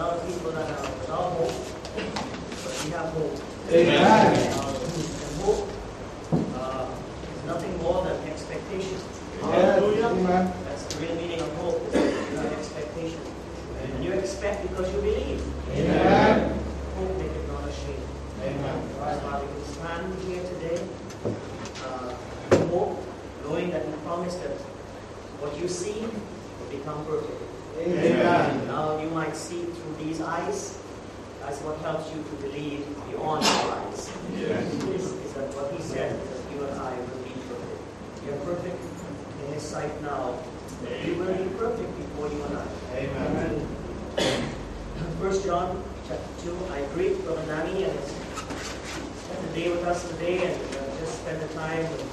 lot of people that are without hope, but we have hope. Amen. And hope is nothing more than expectation. Hallelujah. That's the real meaning of hope, is an expectation. And you expect because you believe. Amen. Hope maketh not ashamed. Amen. That's why we can stand here today, hope, knowing that He promised that what you see will become perfect. Amen. Now you might see through these eyes. That's what helps you to believe beyond your eyes. Yes. Is that what He said, that you and I will be perfect. You're perfect in His sight now. You will be perfect before you and I. Amen. 1 John chapter 2. I greet Brother Nani and his spent the day with us today, and just spend the time with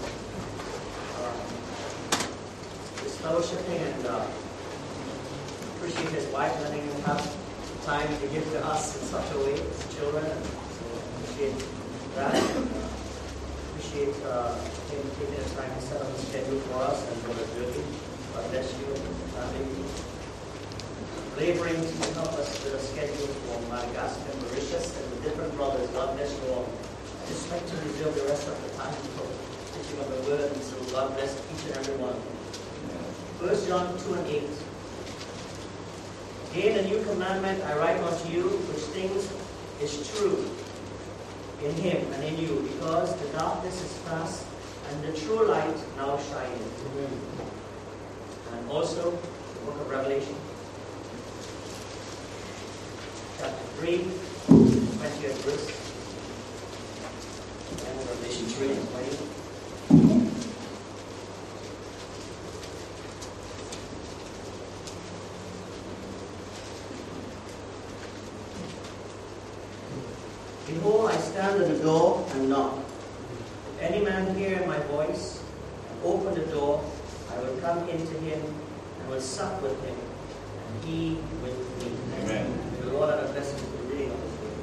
just fellowshipping, and appreciate his wife letting him have time to give to us in such a way as children. And so appreciate that. Appreciate him taking his time to set up a schedule for us, and Brother Jyoti. God bless you and the family. Laboring to help us with a schedule for Madagascar and Mauritius and the different brothers. God bless you all. I just like to reserve the rest of the time for teaching of the word, and so God bless each and every one of you. 1 John 2 and 8. Again, a new commandment I write unto you, which things is true in Him and in you, because the darkness is past and the true light now shining. And also the book of Revelation, chapter 3, 20th verse. And Revelation 3 and 20. Behold, I stand at the door and knock. If any man hear my voice and open the door, I will come into him and will sup with him, and he with me. Amen. May the Lord add a blessing to the reading of His word.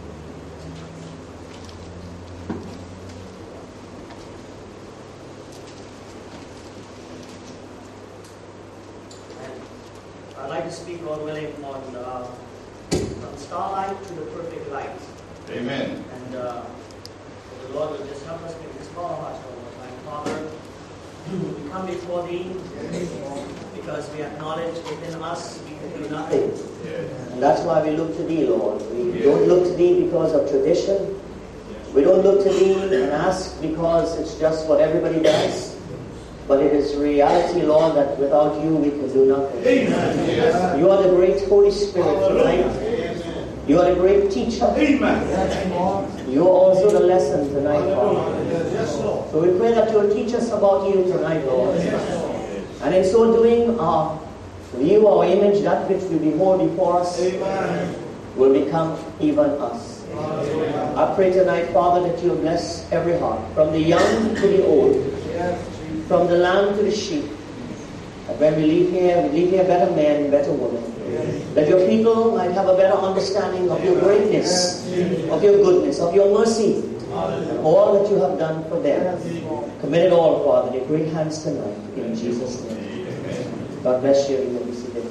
And I'd like to speak, Lord willing, on from starlight to the perfect light. Amen. And the Lord will just help us to explore our hearts one more time. Father, we come before Thee because we acknowledge within us we can do nothing. Yes. And that's why we look to Thee, Lord. We don't look to Thee because of tradition. We don't look to Thee and ask because it's just what everybody does. But it is reality, Lord, that without You we can do nothing. Amen. Yes. You are the great Holy Spirit tonight. You are a great teacher. Amen. You are also the lesson tonight, Father. Yes, Lord. So we pray that You will teach us about You tonight, Lord. And in so doing, view our image, that which we behold before us, will become even us. I pray tonight, Father, that You will bless every heart, from the young to the old, from the lamb to the sheep. And when we leave here better men, better women. That Your people might have a better understanding of Your greatness, of Your goodness, of Your mercy, and all that You have done for them. Commit it all, Father, in Your great hands tonight, in Jesus' name. God bless you. You may be seated.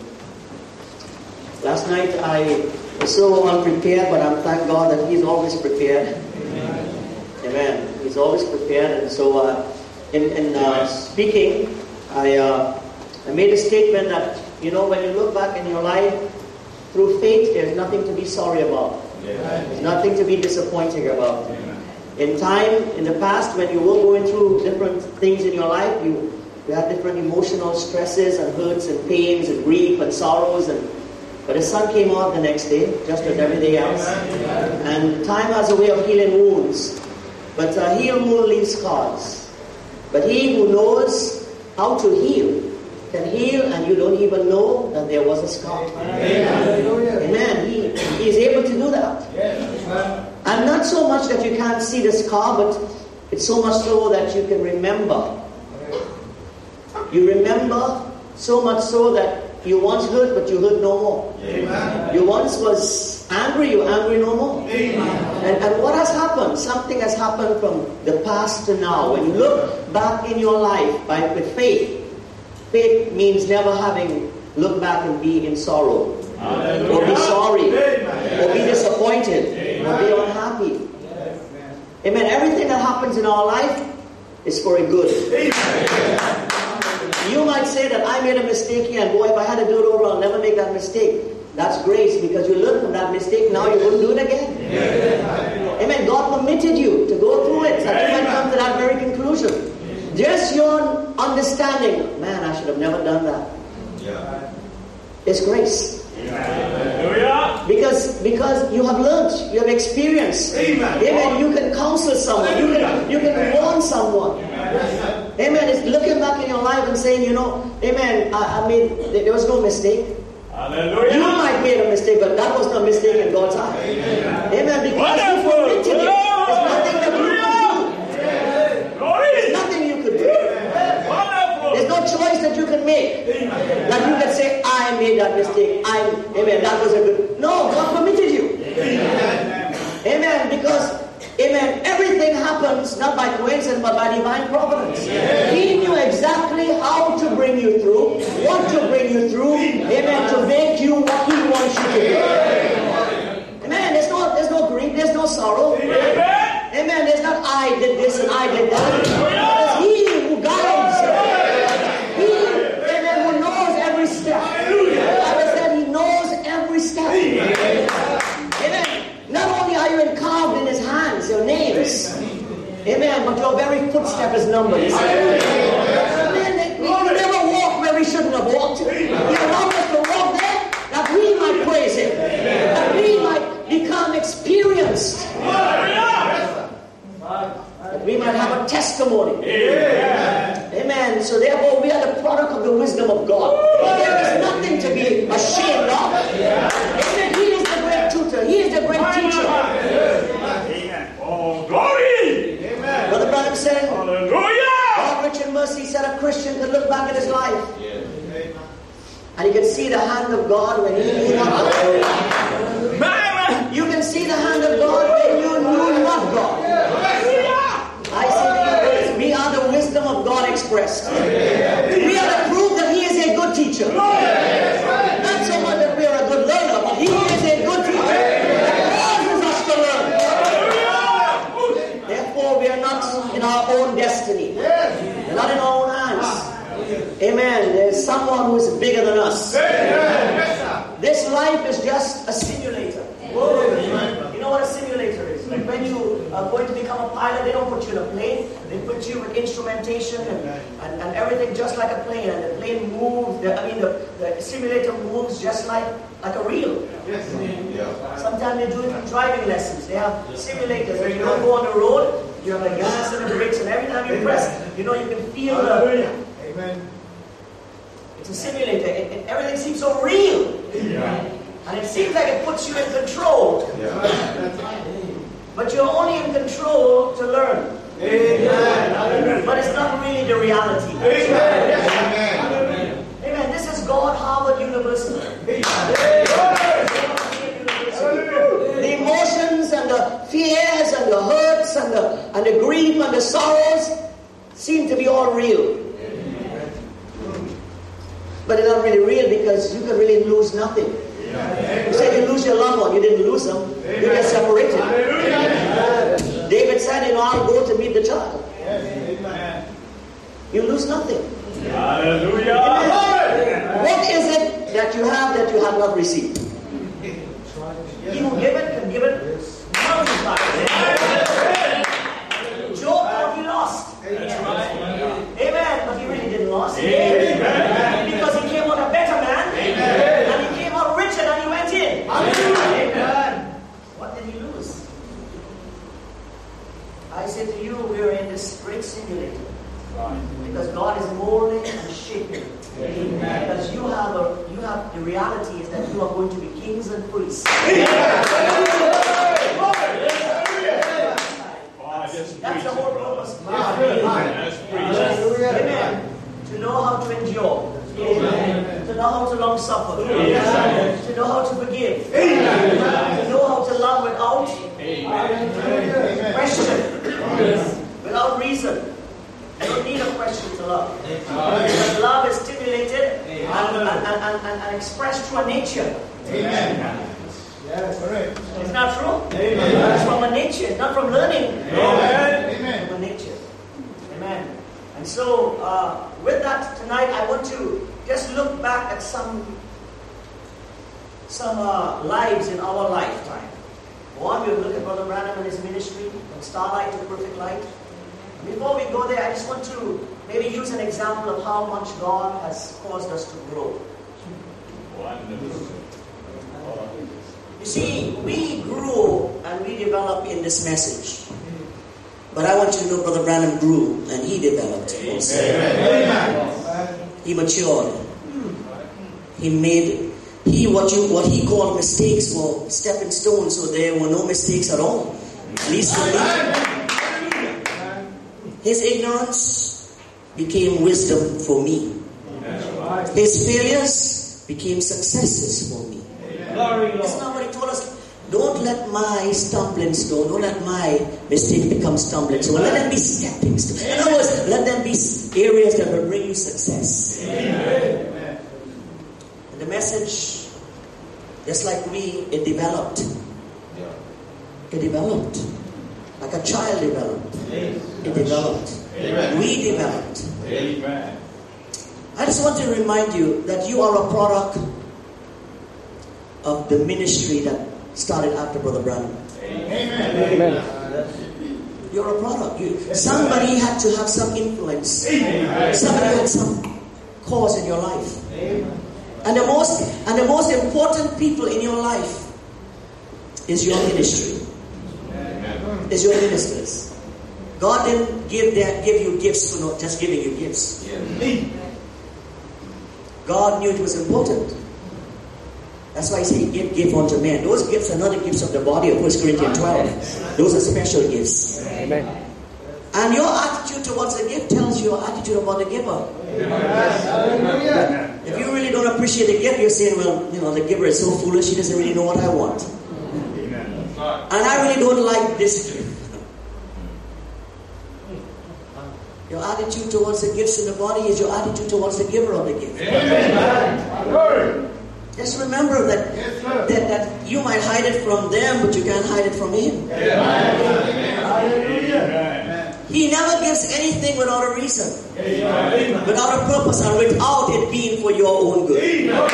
Last night I was so unprepared, but I'm thank God that He's always prepared. Amen. He's always prepared, and so in speaking, I made a statement that, you know, when you look back in your life, through faith, there's nothing to be sorry about. There's nothing to be disappointed about. In time, in the past, when you were going through different things in your life, you had different emotional stresses and hurts and pains and grief and sorrows, but the sun came out the next day, just as every day else. And time has a way of healing wounds, but a healed wound leaves scars. But He who knows how to heal can heal, and you don't even know that there was a scar. Amen. He is able to do that. And not so much that you can't see the scar, but it's so much so that you can remember. You remember so much so that you once hurt, but you hurt no more. You once was angry, you're angry no more. And what has happened? Something has happened from the past to now. When you look back in your life with faith, faith means never having looked back and be in sorrow. or be sorry, or be disappointed, or be unhappy. Amen. Everything that happens in our life is for a good. You might say that I made a mistake here, and boy, if I had to do it over, I'll never make that mistake. That's grace, because you learn from that mistake. Now you wouldn't do it again. Amen. God permitted you to go through it, that you might come to that very conclusion. Just your understanding, man, I should have never done that. It's grace. Because you have learned, you have experienced. Amen. You can counsel someone. You can warn someone. Amen. It's looking back in your life and saying, amen, I mean, there was no mistake. You might make a mistake, but that was not a mistake in God's eye. Amen. Because He permitted it. There's nothing that you can do. There's nothing you could do. There's no choice that you can make. That you can say, I made that mistake. Amen. That was a good. No, God permitted you. Amen. Because, amen, everything happens not by coincidence but by divine providence. He knew exactly how to bring you through, what to bring you through, amen, to make you what He wants you to be. Amen. There's no grief, there's no sorrow. Amen. There's not I did this and I did that. It's He who guides. He, amen, who knows every step. I said He knows every step. Amen. Not only are you carved in His hands, your names, amen, but your very footstep is numbered. Amen. We never walk where we shouldn't have walked. He allowed us to walk there that we might praise Him, that we might become experienced, that we might have a testimony. Amen. So therefore we are the product of the wisdom of God. There is nothing to be ashamed of. Amen. He is the great tutor. He is the great teacher. Oh, glory! Amen. Brother Branham said, Hallelujah! God, rich in mercy, said a Christian could look back at his life and he could see the hand of God when he knew not God. You can see the hand of God when you knew not God. I say we are the wisdom of God expressed. We are the proof that He is a good teacher. Not so much that we are a good learner, but He is a good teacher that causes us to learn. Therefore, we are not in our own destiny. We're not in our own hands. Amen. There's someone who is bigger than us. This life is just a simulator. You know what a simulator is? Like when you are going to become a pilot, they don't put you in a plane. They put you with instrumentation and everything just like a plane. And the plane moves, the simulator moves just like a reel. Sometimes they do it in driving lessons. They have simulators where you don't go on the road, you have the gas and the brakes, and every time you press, you can feel the... Amen. It's a simulator. Everything seems so real. And it seems like it puts you in control. But you're only in control to learn. But it's not really the reality. Amen. This is God Harvard University. The emotions and the fears and the hurts and the grief and the sorrows seem to be all real. But they're not really real because you can really lose nothing. You say you lose your loved one, you didn't lose them. You get separated. David said, I'll go to meet the child. You lose nothing. Hallelujah. What is it that you have not received? He who giveth can give it multiplied. Job thought he lost. Amen. But he really didn't lose. Because he came out a better man. And he came out richer than he went in. Amen. What did he lose? I say to you, we are in this great simulator. Because God is molding and shaping. Because you have the reality is that you are going to be kings and priests. That's the whole purpose. Amen. To know how to endure. To know how to long suffer. To know how to forgive. To know how to love without question. Without reason. You don't need a question to love. Because love is stimulated and expressed through a nature. that true? Amen. It's from a nature, not from learning. Amen. From a nature. Amen. And so, with that tonight, I want to just look back at some lives in our lifetime. One, we'll look at Brother Branham and his ministry, from starlight to perfect light. Before we go there, I just want to maybe use an example of how much God has caused us to grow. Wonderful. You see, we grew and we developed in this message. But I want you to know Brother Branham grew and he developed also. Amen. He matured. He made what he called mistakes were stepping stones, so there were no mistakes at all. At least for me. His ignorance became wisdom for me. His failures became successes for me. That's not what he told us. Don't let my stumbling stone, don't let my mistake become stumbling stone. Let them be stepping stones. In other words, let them be areas that will bring you success. Amen. And the message, just like me, it developed. It developed. Like a child developed. It developed. Amen. We developed. Amen. I just want to remind you that you are a product of the ministry that started after Brother Branham. Amen. You're a product. Somebody had to have some influence. Amen. Somebody had some cause in your life. Amen. And the most important people in your life is your ministry. Amen. Is your ministers. God didn't give you gifts for not just giving you gifts. Yes. God knew it was important. That's why he said, give unto men. Those gifts are not the gifts of the body of 1 Corinthians 12. Those are special gifts. Amen. And your attitude towards the gift tells you your attitude about the giver. Hallelujah. If you really don't appreciate the gift, you're saying, well, the giver is so foolish, he doesn't really know what I want. Amen. And I really don't like this gift. Your attitude towards the gifts in the body is your attitude towards the giver of the gift. Amen. Just remember that you might hide it from them, but you can't hide it from him. Amen. He never gives anything without a reason, Amen. without a purpose, and without it being for your own good.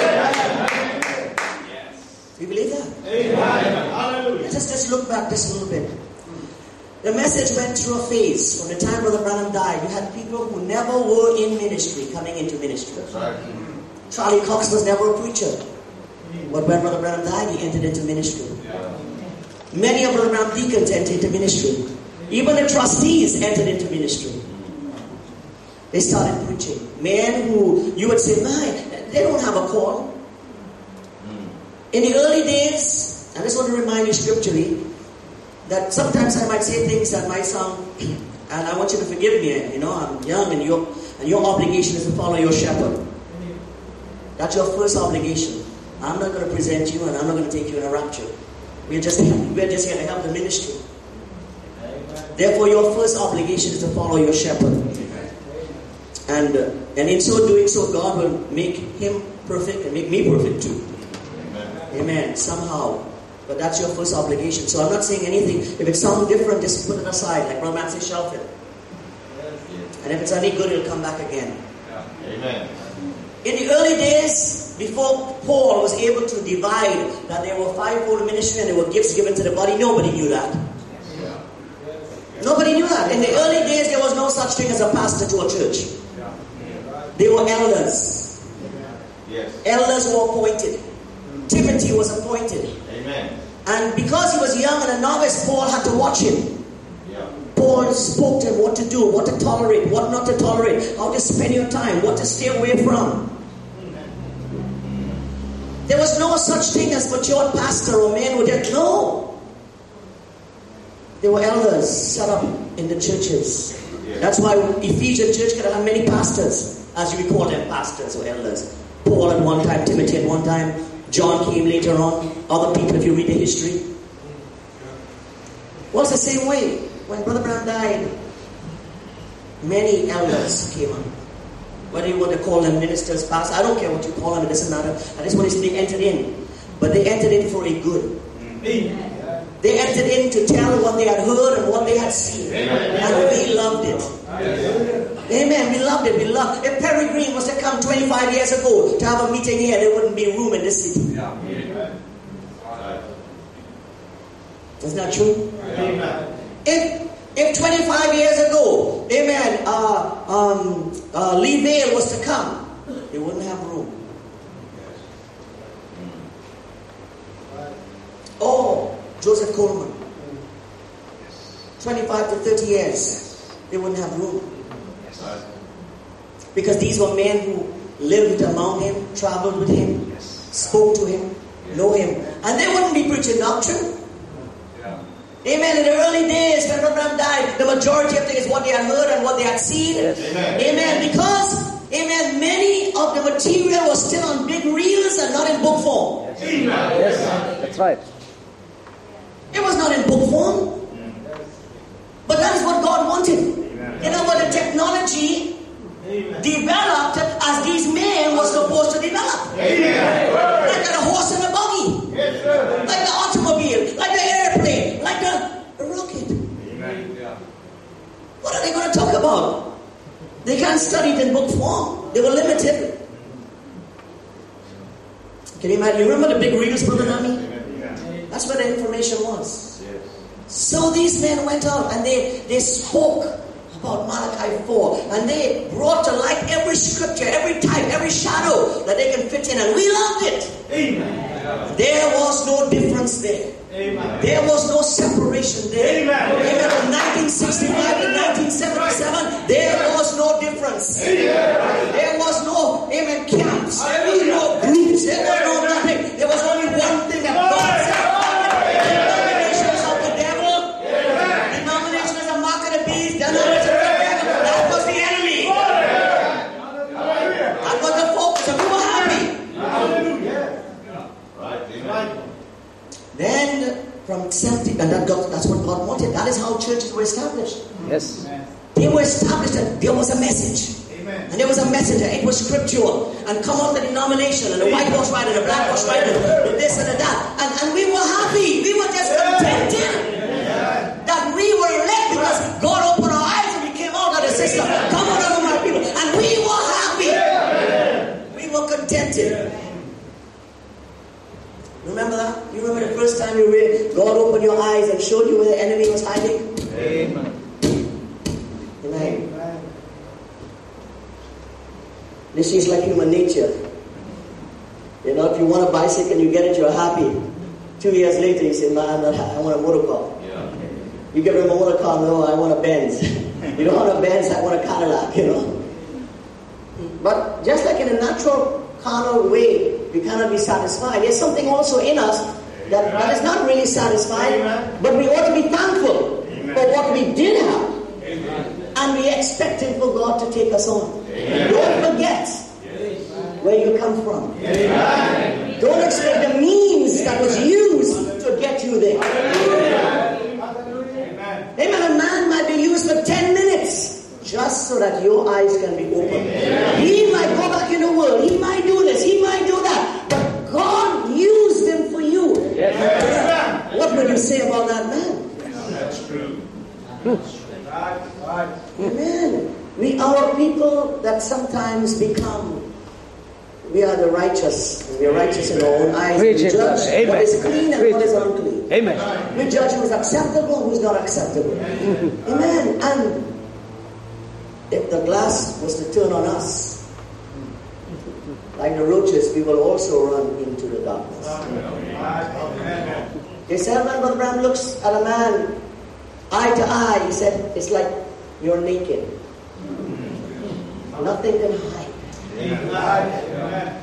Do you believe that? Hallelujah. Let's just look back just a little bit. The message went through a phase. From the time Brother Branham died, you had people who never were in ministry coming into ministry. Charlie Cox was never a preacher. But when Brother Branham died, he entered into ministry. Many of Brother Branham's deacons entered into ministry. Even the trustees entered into ministry. They started preaching. Men who you would say, man, they don't have a call. In the early days, I just want to remind you scripturally, that sometimes I might say things that might sound, and I want you to forgive me, I'm young and your obligation is to follow your shepherd. That's your first obligation. I'm not going to present you and I'm not going to take you in a rapture. We're just here to help the ministry. Therefore, your first obligation is to follow your shepherd. And in so doing so, God will make him perfect and make me perfect too. Amen. Somehow. But that's your first obligation. So I'm not saying anything. If it sounds different, just put it aside. Like Brother Matthew shelf it. And if it's any good, it'll come back again. Amen. In the early days, before Paul was able to divide that there were fivefold ministry and there were gifts given to the body, nobody knew that. Nobody knew that. In the early days, there was no such thing as a pastor to a church. They were elders. Yes. Elders were appointed. Timothy was appointed. Amen. And because he was young and a novice, Paul had to watch him. Paul spoke to him what to do, what to tolerate, what not to tolerate, how to spend your time, what to stay away from. There was no such thing as matured pastor or man who did. No. There were elders set up in the churches. That's why Ephesian church could have many pastors, as we call them, pastors or elders. Paul at one time, Timothy at one time, John came later on, other people if you read the history. Well, it's the same way. When Brother Branham died, many elders came up. Whether you want to call them ministers, pastors, I don't care what you call them, it doesn't matter. I just want to say they entered in. But they entered in for a good. They entered in to tell what they had heard and what they had seen. And we loved it. Amen. We loved it. We loved it. If Perry Green was to come 25 years ago to have a meeting here, there wouldn't be room in this city. Isn't that true? Amen. If 25 years ago, amen, Lee Vale was to come, they wouldn't have room. Oh, Joseph Coleman. 25 to 30 years, they wouldn't have room. Because these were men who lived among him, traveled with him, spoke to him, know him. And they wouldn't be preaching doctrine. Amen. In the early days when Abraham died, the majority of things is what they had heard and what they had seen. Amen. Because, amen, many of the material was still on big reels and not in book form. Yes, that's right. It was not in book form. But that is what God wanted. You know what the technology developed as these men were supposed to develop. Like a horse and a buggy. Like the automobile. Like the airplane. Like the rocket. What are they going to talk about? They can't study it in book form. They were limited. Can you imagine? You remember the big reels, Brother Nami? That's where the information was. So these men went out and they spoke about Malachi 4. And they brought to light every scripture, every type, every shadow that they can fit in. And we loved it. Amen. There was no difference there. Amen. There was no separation there. Amen. From 1965 to 1977, there was no difference. Amen. There was no camps. There was no groups. There was no nothing. There was only one thing that God said. Denominations of the devil. Denominations of mark of the beast. That was the enemy. That was the focus. And we were happy. Then from 70, and that's what God wanted. That is how churches were established. Yes. They were established and there was a message. Amen. And there was a messenger. It was scriptural. And come out the denomination and the whitewash writer, the blackwash writer, the this and the that. And we were happy. We were just contented that we were elect because God opened our eyes and we came out of the system. Come on, over my people. And we were happy. We were contented. Remember that? You remember the first time you read, God opened your eyes and showed you where the enemy was hiding? Amen. Amen. This is like human nature. You know, if you want a bicycle and you get it, you're happy. 2 years later, you say, man, I want a motor car. Yeah. You give him a motor car, no, I want a Benz. You don't want a Benz, I want a Cadillac, you know. But just like in a natural, carnal way, we cannot be satisfied. There's something also in us that is not really satisfied, but we ought to be thankful for what we did have. And we expecting for God to take us on. Don't forget where you come from. Don't expect the means that was used to get you there. Amen. A man might be used for 10 minutes just so that your eyes can be opened. He might go back in the world. He might do this. He might do that. But God used him for you. What would you say about that man? That's true. Amen. We are people that sometimes become, we are the righteous. We are righteous in our own eyes. We judge what is clean and what is unclean. Amen. We judge who is acceptable, who is not acceptable. Amen. And if the glass was to turn on us, like the roaches, we will also run into the darkness. They said, when Brother Branham looks at a man eye to eye, he said, it's like you're naked. Nothing can hide.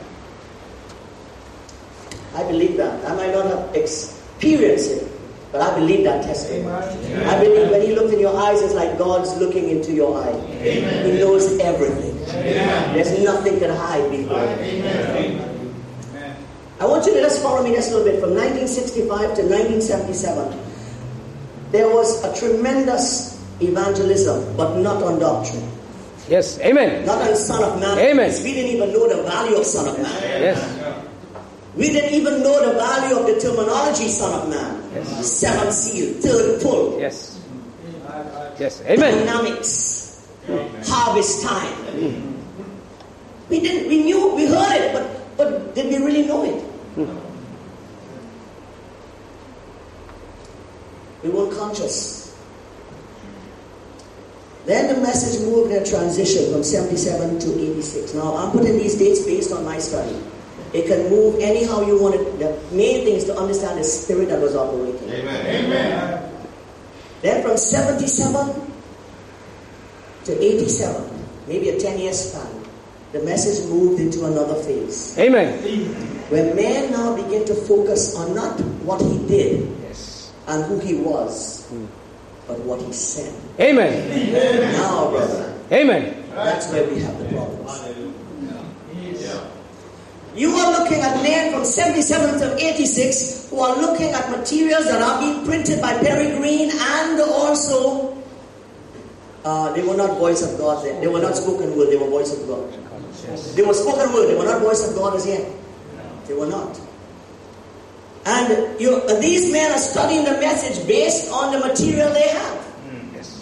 I believe that. I might not have experienced it, but I believe that testimony. I believe when he looked in your eyes, it's like God's looking into your eye. He knows everything. There's nothing can hide before him. I want you to just follow me just a little bit. From 1965 to 1977, there was a tremendous evangelism, but not on doctrine. Yes, amen. Not on Son of Man. Amen. We didn't even know the value of Son of Man. Yes. We didn't even know the value of the terminology, Son of Man. Yes. Seventh seal, third pull. Yes. Yes. Amen. Dynamics. Harvest time. We knew, we heard it, but did we really know it? We weren't conscious. Then the message moved in a transition from 77 to 86. Now, I'm putting these dates based on my study. It can move anyhow you want it. The main thing is to understand the spirit that was operating. Amen. Amen. Then from 77 to 87, maybe a 10-year span, the message moved into another phase. Amen. Where man now began to focus on not what he did Yes. and who he was, but what he said. Amen. Now, brother, Amen. that's where we have the problems. You are looking at men from 77 to 86 who are looking at materials that are being printed by Perry Green, and also they were not voice of God then. They were not spoken word, they were voice of God. They were spoken word, they were not voice of God as yet. They were not. And these men are studying the message based on the material they have. Yes.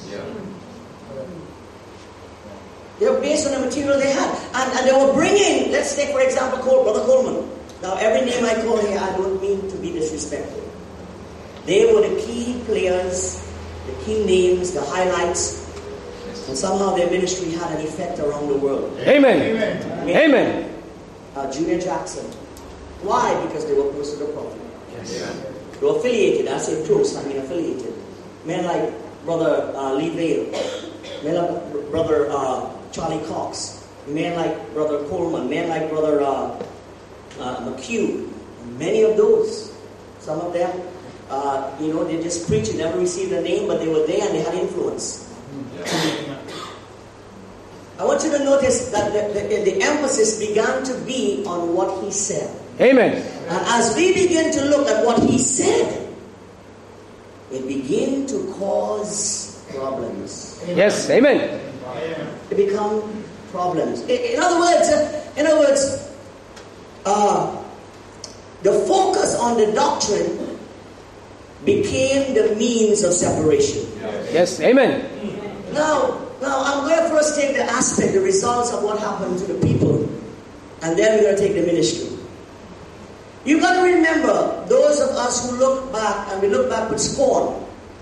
They're based on the material they had. And they were bringing, let's take for example Brother Coleman. Now every name I call here, I don't mean to be disrespectful. They were the key players, the key names, the highlights. And somehow their ministry had an effect around the world. Amen. Amen. Junior Jackson. Why? Because they were close to the prophet. Yes. They were affiliated. I say close, I mean affiliated. Men like Brother Lee Vale. Men like Brother Charlie Cox. Men like Brother Coleman. Men like Brother McHugh. Many of those. Some of them, they just preached and never received a name, but they were there and they had influence. I want you to notice that the emphasis began to be on what he said. Amen. And as we begin to look at what he said, it began to cause problems. Yes. Amen. It become problems. In other words, the focus on the doctrine became the means of separation. Yes. Amen. Now I'm going to first take the results of what happened to the people, and then we're going to take the ministry. You've got to remember, those of us who look back, and we look back with scorn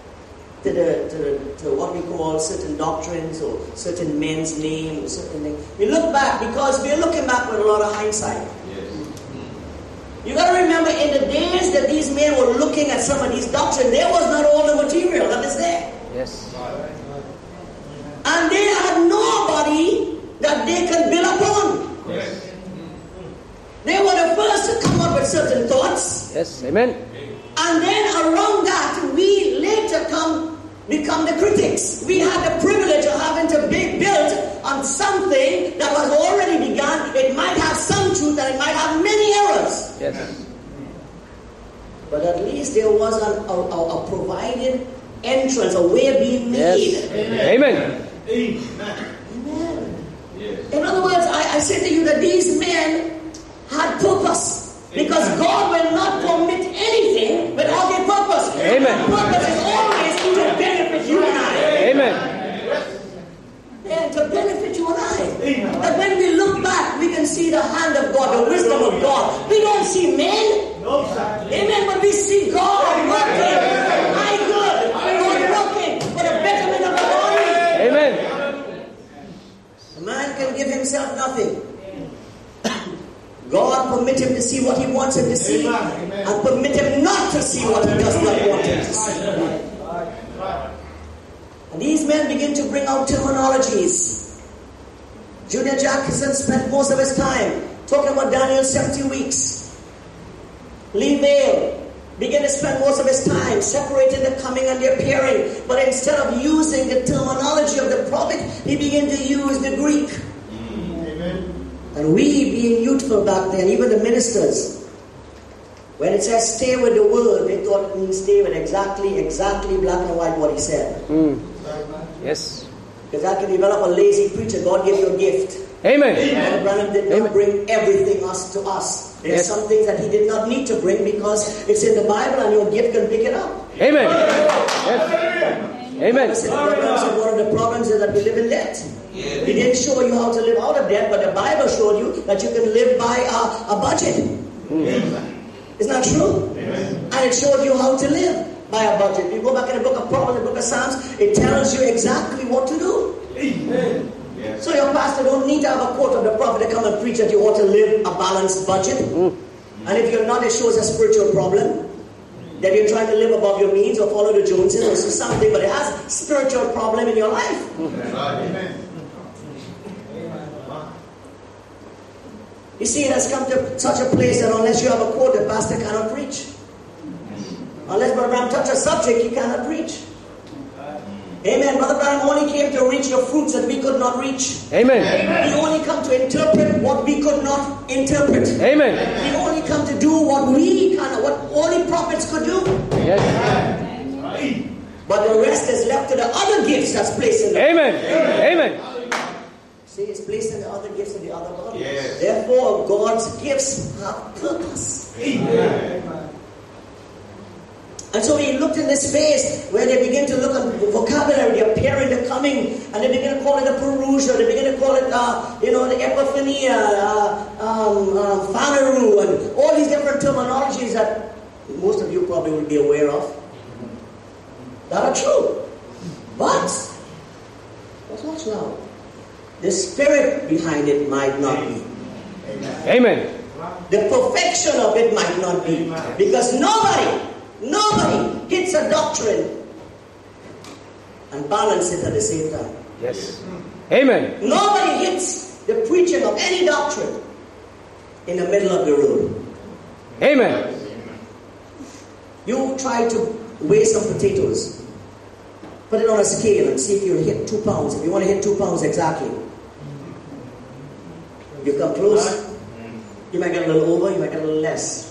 to what we call certain doctrines or certain men's names or certain things. We look back because we're looking back with a lot of hindsight. You got to remember, in the days that these men were looking at some of these doctrines, there was not all the material that is there. Yes. And they had nobody that they could build upon. Yes. They were the first to come up with certain thoughts. Yes. Amen. And then around that, we later become the critics. We had the privilege of having to be built on something that was already begun. It might have some truth and it might have many errors. Yes. But at least there was a provided entrance, a way being made. Yes. Amen. Amen. In other words, I say to you that these men had purpose. Because God will not permit anything without a purpose. Amen. The purpose is always to benefit you and I. Amen. Yeah, to benefit you and I. But when we look back, we can see the hand of God, the wisdom of God. We don't see men. Amen. But we see God working. My good. God working for the betterment of the body. Amen. A man can give himself nothing. God permit him to see what he wants him to see, and permit him not to see what he does not want him to see. And these men begin to bring out terminologies. Junior Jackson spent most of his time talking about Daniel's 70 weeks. Lee Vale began to spend most of his time separating the coming and the appearing. But instead of using the terminology of the prophet, he began to use the Greek. And we, being youthful back then, even the ministers, when it says stay with the word, they thought it means stay with exactly black and white what he said. Yes. Because that can develop a lazy preacher. God gave you a gift. Amen. And Branham did not bring everything to us. There's Yes. some things that he did not need to bring because it's in the Bible and your gift can pick it up. Amen. Yes. Amen. I said, one of the problems is that we live in debt. He didn't show you how to live out of debt, but the Bible showed you that you can live by a budget. Isn't that true? And it showed you how to live by a budget. You go back in the book of Proverbs, the book of Psalms, it tells you exactly what to do. So your pastor don't need to have a quote of the prophet to come and preach that you ought to live a balanced budget. And if you're not, it shows a spiritual problem. That you're trying to live above your means or follow the Joneses or something, but it has a spiritual problem in your life. You see, it has come to such a place that unless you have a quote, the pastor cannot preach. Unless Brother Branham touch a subject, he cannot preach. Amen. Brother Branham only came to reach the fruits that we could not reach. Amen. He only come to interpret what we could not interpret. Amen. He only come to do what only prophets could do. Yes. But the rest is left to the other gifts that's placed in the Amen. Amen. See, it's placed in the other gifts in the other body. Yes. Therefore, God's gifts have purpose. And so he looked in this phase where they begin to look at vocabulary, the appearing, the coming, and they begin to call it a perusia, they begin to call it, the epiphania, phaneru, and all these different terminologies that most of you probably will be aware of. That are true. But, watch now. The spirit behind it might not be. Amen. The perfection of it might not be. Because nobody hits a doctrine and balance it at the same time. Yes. Amen. Nobody hits the preaching of any doctrine in the middle of the road. Amen. You try to weigh some potatoes. Put it on a scale and see if you hit 2 pounds. If you want to hit 2 pounds exactly. You come close. You might get a little over, you might get a little less.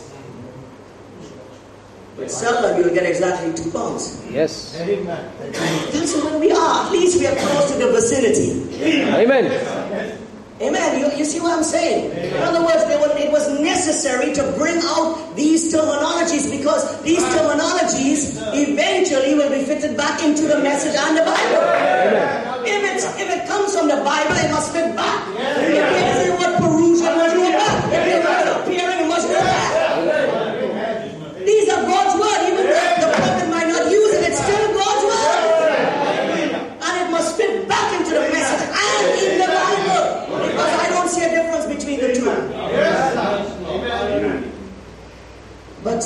But seldom you will get exactly 2 pounds. Yes. That's where we are. At least we are close to the vicinity. Amen. Amen. You see what I'm saying? In other words, it was necessary to bring out these terminologies because these terminologies eventually will be fitted back into the message and the Bible. If it comes from the Bible, it must fit back. If it is the word perusia, it must go back. If it is the word appearing, it must go back. These are God's word. Even though the prophet might not use it, it's still God's word. And it must fit back into the message and in the Bible. Because I don't see a difference between the two. But,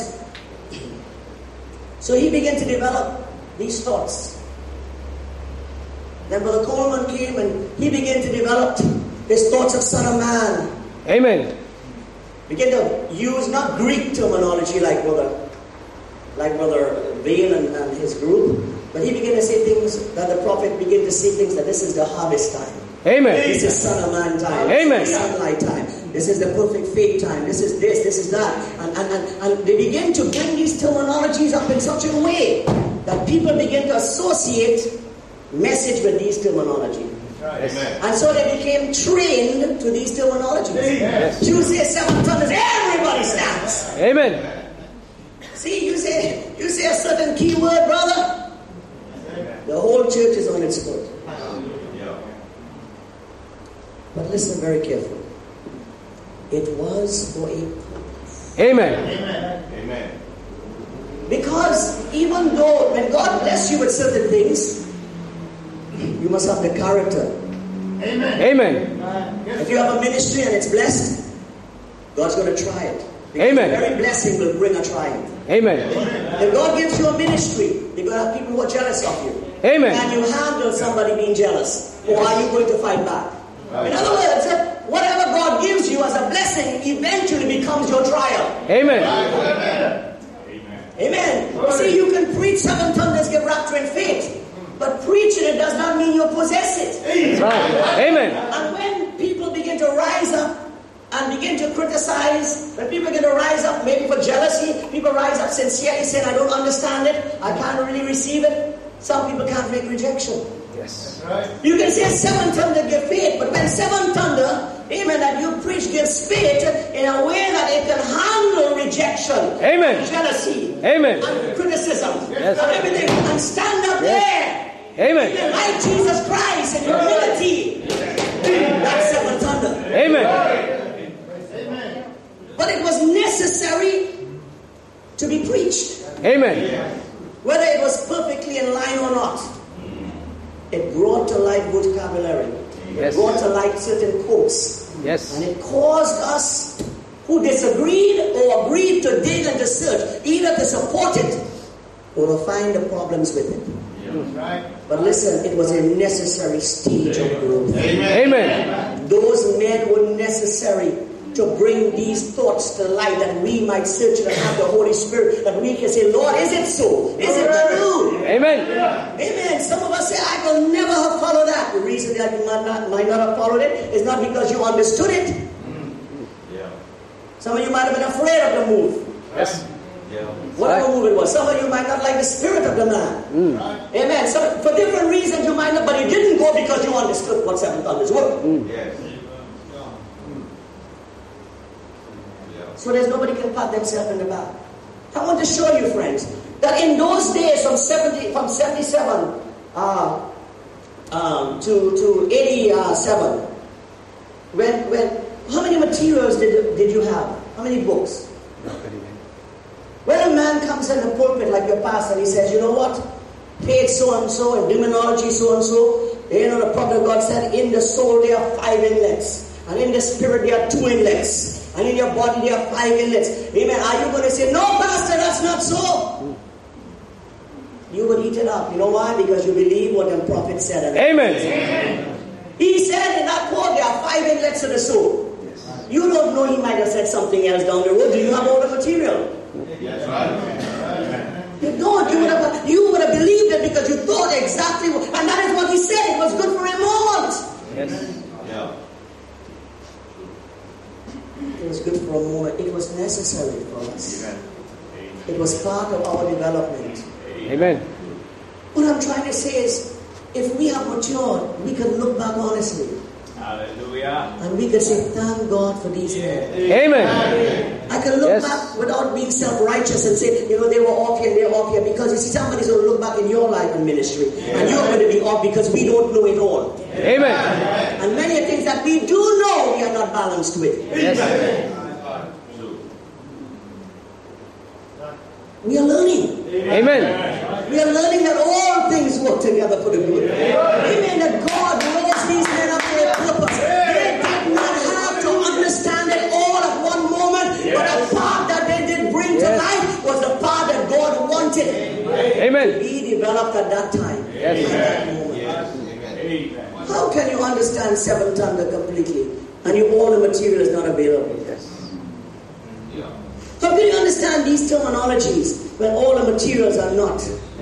so he began to develop these thoughts. Then Brother Coleman came and he began to develop his thoughts of Son of Man. Amen. Begin to use not Greek terminology like Brother Vane and his group, but he began to say things that the prophet began to say things that this is the harvest time. Amen. This is Son of Man time. Amen. This is sunlight time. This is the perfect faith time. This is this is that. And they begin to bring these terminologies up in such a way that people begin to associate message with these terminology. Yes. And so they became trained to these terminologies. Yes. You say 7 thunders, everybody stands. Amen. See, you say a certain key word, brother, the whole church is on its foot. But listen very carefully. It was for a purpose. Amen. Amen. Because even though when God bless you with certain things, you must have the character. Amen. If you have a ministry and it's blessed, God's going to try it. Because Amen. the very blessing will bring a triumph. Amen. If God gives you a ministry, you're going to have people who are jealous of you. Amen. And you handle somebody being jealous. Or are you going to fight back? In other words, whatever God gives you as a blessing eventually becomes your trial. Amen. Amen. See, you can preach 7 thunders, give rapture and faith. But preaching it does not mean you possess it. That's right. Amen. And when people begin to rise up and begin to criticize, when people begin to rise up maybe for jealousy, people rise up sincerely saying, I don't understand it, I can't really receive it. Some people can't make rejection. Yes. You can say 7 thunder give faith, but when 7 thunder Amen. That you preach gives faith in a way that it can handle rejection. Amen. And jealousy. Amen. And criticism. Yes. And everything. And stand up there. Amen. Like Jesus Christ in humility. That's seven thunder. Amen. But it was necessary to be preached. Amen. Whether it was perfectly in line or not. It brought to light vocabulary. It Yes. brought to light certain quotes. Yes. And it caused us who disagreed or agreed to dig and to search, either to support it or to find the problems with it. But listen, it was a necessary stage of growth. Amen. Those men were necessary to bring these thoughts to light, that we might search it and have the Holy Spirit, that we can say, Lord, is it so? Is it true? Amen. Amen. Some of us say, I will never have followed that. The reason that you might not have followed it is not because you understood it. Some of you might have been afraid of the move. Yes. Whatever move it was. Some of you might not like the spirit of the man. Amen. So for different reasons you might not, but you didn't go because you understood what seven thunders were. So there's nobody can pat themselves in the back. I want to show you, friends, that in those days from 77 to 87, when how many materials did you have? How many books? When a man comes in the pulpit like your pastor and he says, you know what? Faith so and so and demonology so and so. You know, the prophet of God said, in the soul there are 5 inlets, and in the spirit there are 2 inlets. And in your body there are 5 inlets. Amen. Are you going to say, no, pastor, that's not so? You will eat it up. You know why? Because you believe what the prophet said. Amen. He said in that quote, there are 5 inlets to the soul. You don't know, he might have said something else down the road. Do you have all the material? You don't. You would have believed it because you thought exactly what, and that is what he said. It was good for a moment. Yes. It was good for a moment. It was necessary for us. It was part of our development. Amen. What I'm trying to say is, if we have matured, we can look back honestly. Hallelujah. And we can say, thank God for these men. Amen. I can look Yes. back without being self-righteous and say, you know, they were off here and they're off here. Because you see, somebody's going to look back in your life and ministry. And you're going to be off because we don't know it all. Amen. And many things that we do know, we are not balanced with. Yes. We are learning. Amen. We are learning that all things work together for the good. Amen. That God raised these men up for a purpose. They did not have to understand it all at one moment, but the part that they did bring to life was the part that God wanted. Amen. He developed at that time. Yes. At that moment. How can you understand 7 thunder completely and all the material is not available? Yes. How can you understand these terminologies when all the materials are not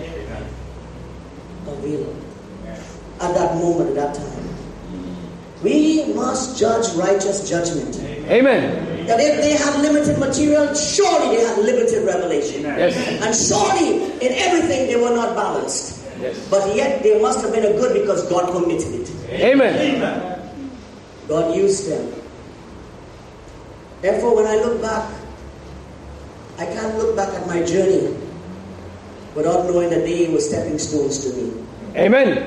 available at that moment, at that time? We must judge righteous judgment. Amen. That if they had limited material, surely they had limited revelation. Yes. And surely in everything they were not balanced. Yes. But yet they must have been a good because God permitted it. Amen. God used them. Therefore, when I look back, I can't look back at my journey without knowing that they were stepping stones to me. Amen.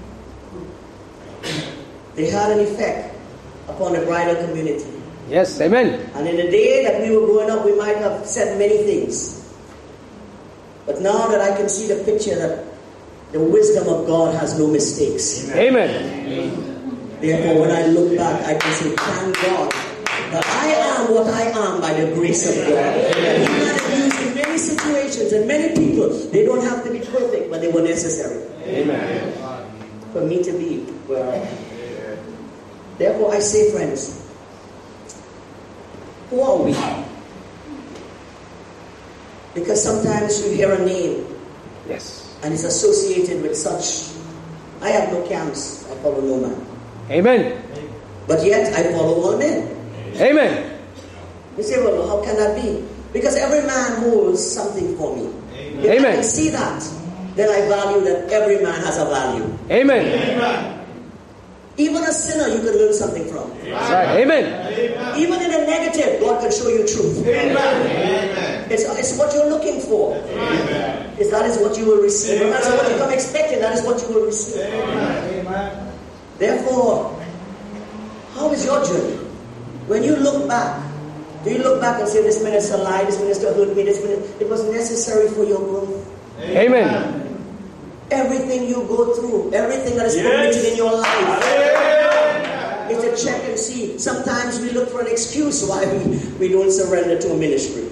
They had an effect upon the bridal community. Yes. Amen. And in the day that we were growing up, we might have said many things. But now that I can see the picture that the wisdom of God has no mistakes. Amen. Therefore, when I look back, I can say, thank God that I am what I am by the grace of God. And He might have used in many situations and many people. They don't have to be perfect, but they were necessary. Amen. For me to be where I am. Therefore, I say, friends, who are we? Because sometimes you hear a name Yes. and it's associated with such. I have no camps. I follow no man. Amen. But yet I follow all men. Amen. You say, well, how can that be? Because every man holds something for me. If I Amen. can see that, then I value that every man has a value. Amen. Even a sinner you can learn something from. That's right. Amen. Even in a negative, God can show you truth. It's what you're looking for. That is what you will receive. No matter what you come expecting, that is what you will receive. Therefore, how is your journey? When you look back, do you look back and say, this minister lied, this minister hurt me, it was necessary for your growth? Amen. Everything you go through, everything that is permitted in your life, is to check and see. Sometimes we look for an excuse why we don't surrender to a ministry.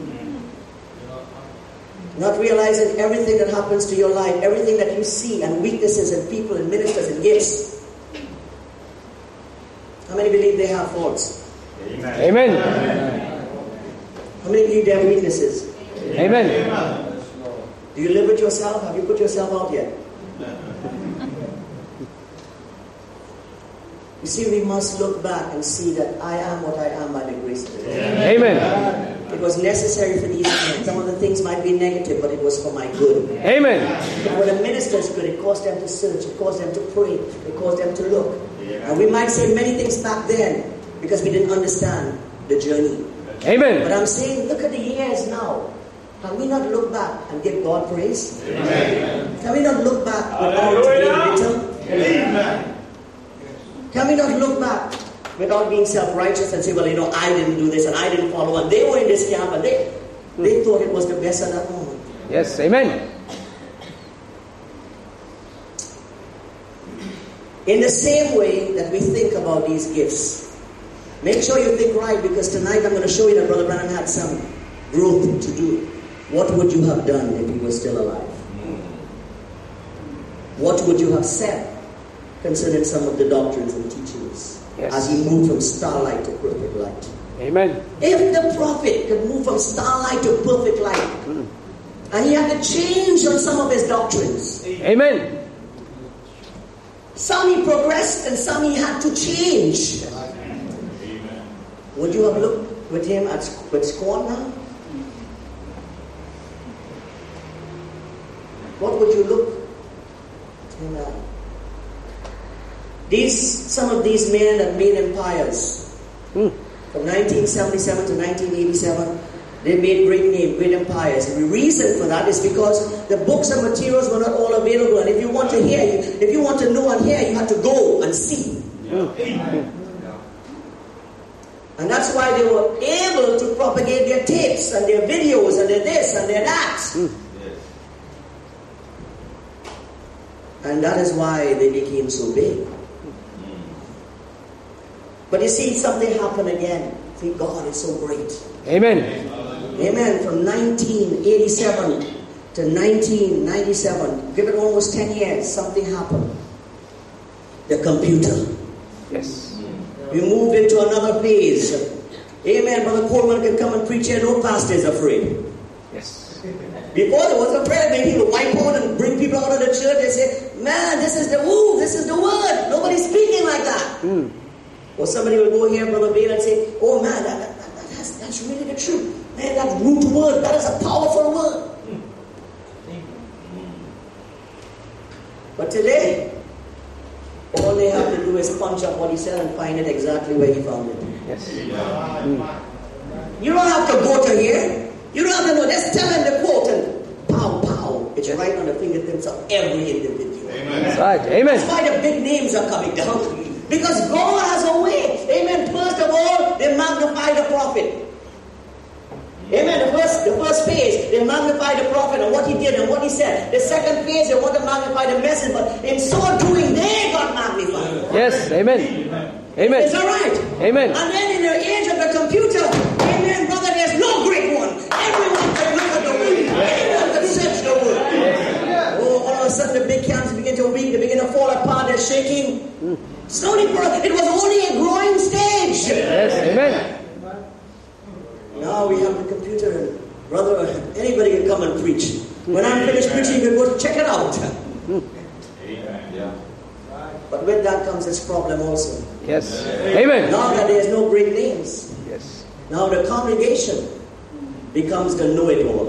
Not realizing everything that happens to your life, everything that you see, and weaknesses and people and ministers and gifts. How many believe they have faults? Amen. How many believe they have weaknesses? Amen. Do you live with yourself? Have you put yourself out yet? You see, we must look back and see that I am what I am by the grace of God. Amen. It was necessary for these men. Some of the things might be negative, but it was for my good. Amen. When a minister is good, it caused them to search, it caused them to pray, it caused them to look. And we might say many things back then because we didn't understand the journey. Amen. But I'm saying, look at the years now. Can we not look back and give God praise? Amen. Can we not look back without being bitter? Amen. Can we not look back without being self-righteous and say, well, you know, I didn't do this and I didn't follow and they were in this camp and they thought it was the best at that moment. Yes. Amen. In the same way that we think about these gifts, make sure you think right, because tonight I'm going to show you that Brother Branham had some growth to do. What would you have done if he was still alive? What would you have said concerning some of the doctrines and teachings as he moved from starlight to perfect light? Amen. If the prophet could move from starlight to perfect light, and he had to change on some of his doctrines. Amen. Some he progressed and some he had to change. Would you have looked with him with scorn now? What would you look at him at? Some of these men that made empires, from 1977 to 1987, they made great empires. And the reason for that is because the books and materials were not all available. And if you want to know and hear, you had to go and see. And that's why they were able to propagate their tapes and their videos and their this and their that. And that is why they became so big. But you see, something happened again. See, God is so great. Amen. Amen. From 1987 to 1997, give it almost 10 years, something happened. The computer. Yes. We moved into another phase. Amen. Brother Coleman can come and preach here. No pastor is afraid. Yes. Before there was a prayer meeting, he would wipe out and bring people out of the church. They say, man, this is the move. This is the word. Nobody's speaking like that. Or somebody will go here, Brother Bail, and say, oh man, that's really the truth. Man, that root word, that is a powerful word. But today, all they have to do is punch up what he said and find it exactly where he found it. Yes. You don't have to go to here. You don't have to know. Just tell him the quote and pow, pow. It's right on the fingertips of every individual. That's right. Amen. That's why the big names are coming down. Because God has a way. Amen. First of all, they magnify the prophet. Amen. The first phase, they magnify the prophet and what he did and what he said. The second phase, they want to magnify the message, but in so doing, they got magnified. Yes. Amen. Amen. Is that right? Amen. And then in the age of the computer, amen, brother, there's no great one. Everyone can look at the word. Anyone can search the word. Oh, all of a sudden the big camps begin to weak, they begin to fall apart, they're shaking. Slowly, it was only a growing stage. Yes. Amen. Now we have the computer, and brother, anybody can come and preach. When I'm finished preaching, you can go check it out. But with that comes this problem also. Yes. Amen. Now that there's no great names, Yes. now the congregation becomes the know-it-all.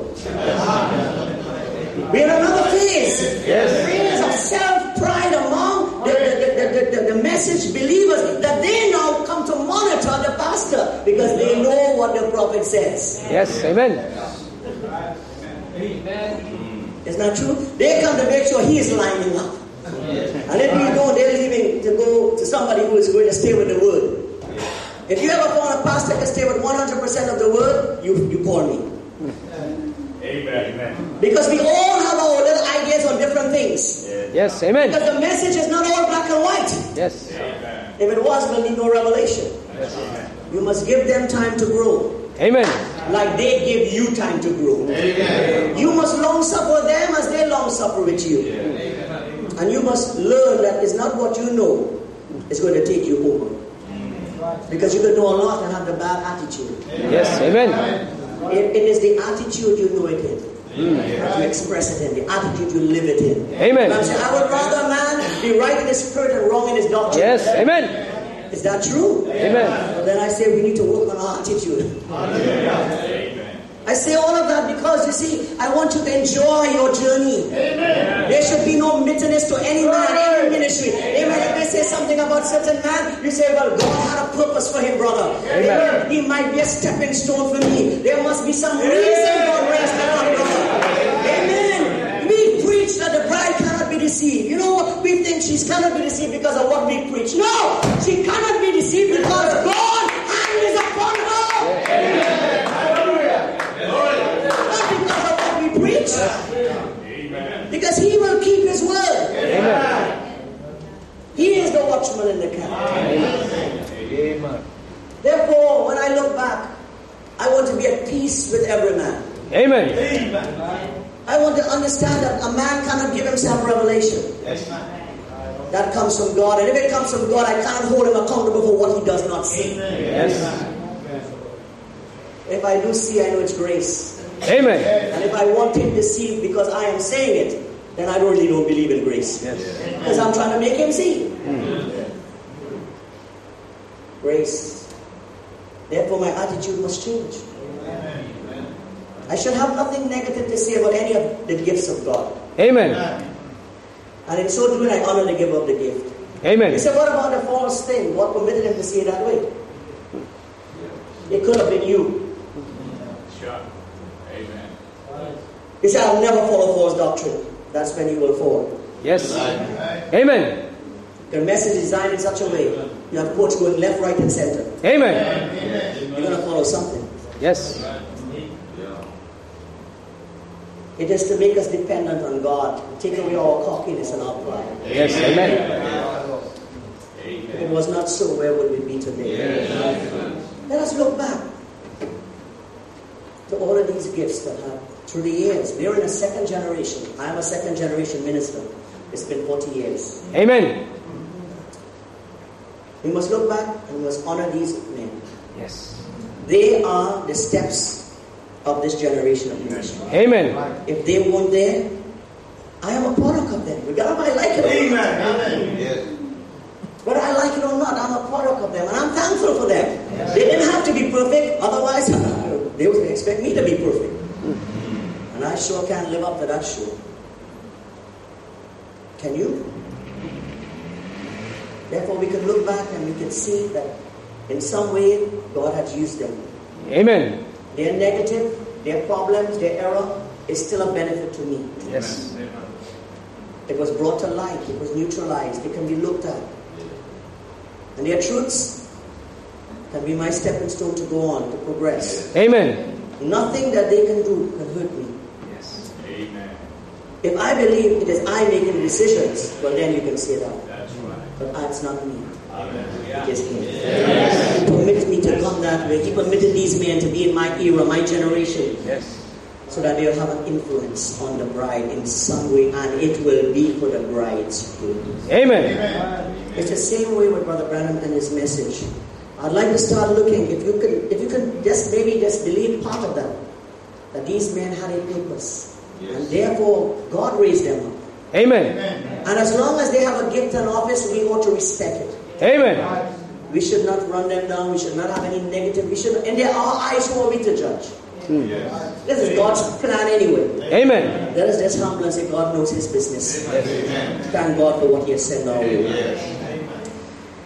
We have another phase. Yes. The phase of self-pride among the message believers that they now come to monitor the pastor because they know what the prophet says. Yes. Amen. Isn't that true? They come to make sure he is lining up. And if you know they're leaving to go to somebody who is going to stay with the word. If you ever found a pastor can stay with 100% of the word, you call me. Amen. Because we all have our little ideas on different things. Yes. Amen. Because the message is not all black and white. Yes. If it was, we'll need no revelation. You must give them time to grow. Amen. Like they give you time to grow. Amen. You must long suffer them as they long suffer with you. And you must learn that it's not what you know is going to take you over. Because you can know a lot and have the bad attitude. Yes. Amen. It is the attitude you know it in. You express it in. The attitude you live it in. Amen. And I say, I would rather a man be right in his spirit and wrong in his doctrine. Yes. Amen. Is that true? Amen. Well, then I say we need to work on our attitude. I say all of that because, you see, I want you to enjoy your journey. Amen. There should be no bitterness to any man, any ministry. Amen. If they say something about certain man, you say, well, God had a purpose for him, brother. Amen. He might be a stepping stone for me. There must be some reason God raised him up, brother. Amen. We preach that the bride cannot be deceived. You know what? We think she cannot be deceived because of what we preach. No! She cannot be deceived because God's hand is upon her. Amen. Preach. Amen. Because he will keep his word. Amen. He is the watchman in the camp. Amen. Therefore, when I look back, I want to be at peace with every man. Amen. I want to understand that a man cannot give himself revelation. That comes from God. And if it comes from God, I cannot hold him accountable for what he does not see. Yes. If I do see, I know it's grace. Amen. And if I want him to see because I am saying it, then I really don't believe in grace. Yes. Because I'm trying to make him see. Grace. Therefore my attitude must change. I should have nothing negative to say about any of the gifts of God. Amen. And in so doing, I honor the giver of the gift. Amen. He said, what about the false thing? What permitted him to see it that way? It could have been you. He said, I'll never follow false doctrine. That's when you will fall. Yes. Amen. The message is designed in such a way. You have quotes going left, right, and center. Amen. You're going to follow something. Yes. It is to make us dependent on God. Take away our cockiness and our pride. Yes. Amen. If it was not so, where would we be today? Let us look back to all of these gifts that have, through the years, we are in a second generation. I am a second generation minister. It's been 40 years. Amen. We must look back and we must honor these men. Yes. They are the steps of this generation of ministry. Amen. If they weren't there, I am a product of them. Whether I like it or not. Whether I like it or not, I'm a product of them. And I'm thankful for them. They didn't have to be perfect. Otherwise, they would expect me to be perfect. And I sure can't live up to that sure. Can you? Therefore, we can look back and we can see that in some way, God has used them. Amen. Their negative, their problems, their error is still a benefit to me. Yes. It was brought to light. It was neutralized. It can be looked at. And their truths can be my stepping stone to go on, to progress. Amen. Nothing that they can do can hurt me. Yes. Amen. If I believe it is I making the decisions, well then you can say that. That's right. But it's not me. Amen. It is Him. He permits me to come that way. He permitted these men to be in my era, my generation. Yes. So that they'll have an influence on the bride in some way, and it will be for the bride's good. Amen. It's the same way with Brother Branham and his message. I'd like to start looking, if you can just believe part of that these men had a purpose. Yes. And therefore, God raised them up. Amen. And as long as they have a gift and office, we ought to respect it. Amen. We should not run them down. We should not have any negative. We should. And there are eyes who are we to judge. Yes. This is God's plan anyway. Amen. Let us just humble and say, God knows His business. Amen. Thank God for what He has said now. Yes.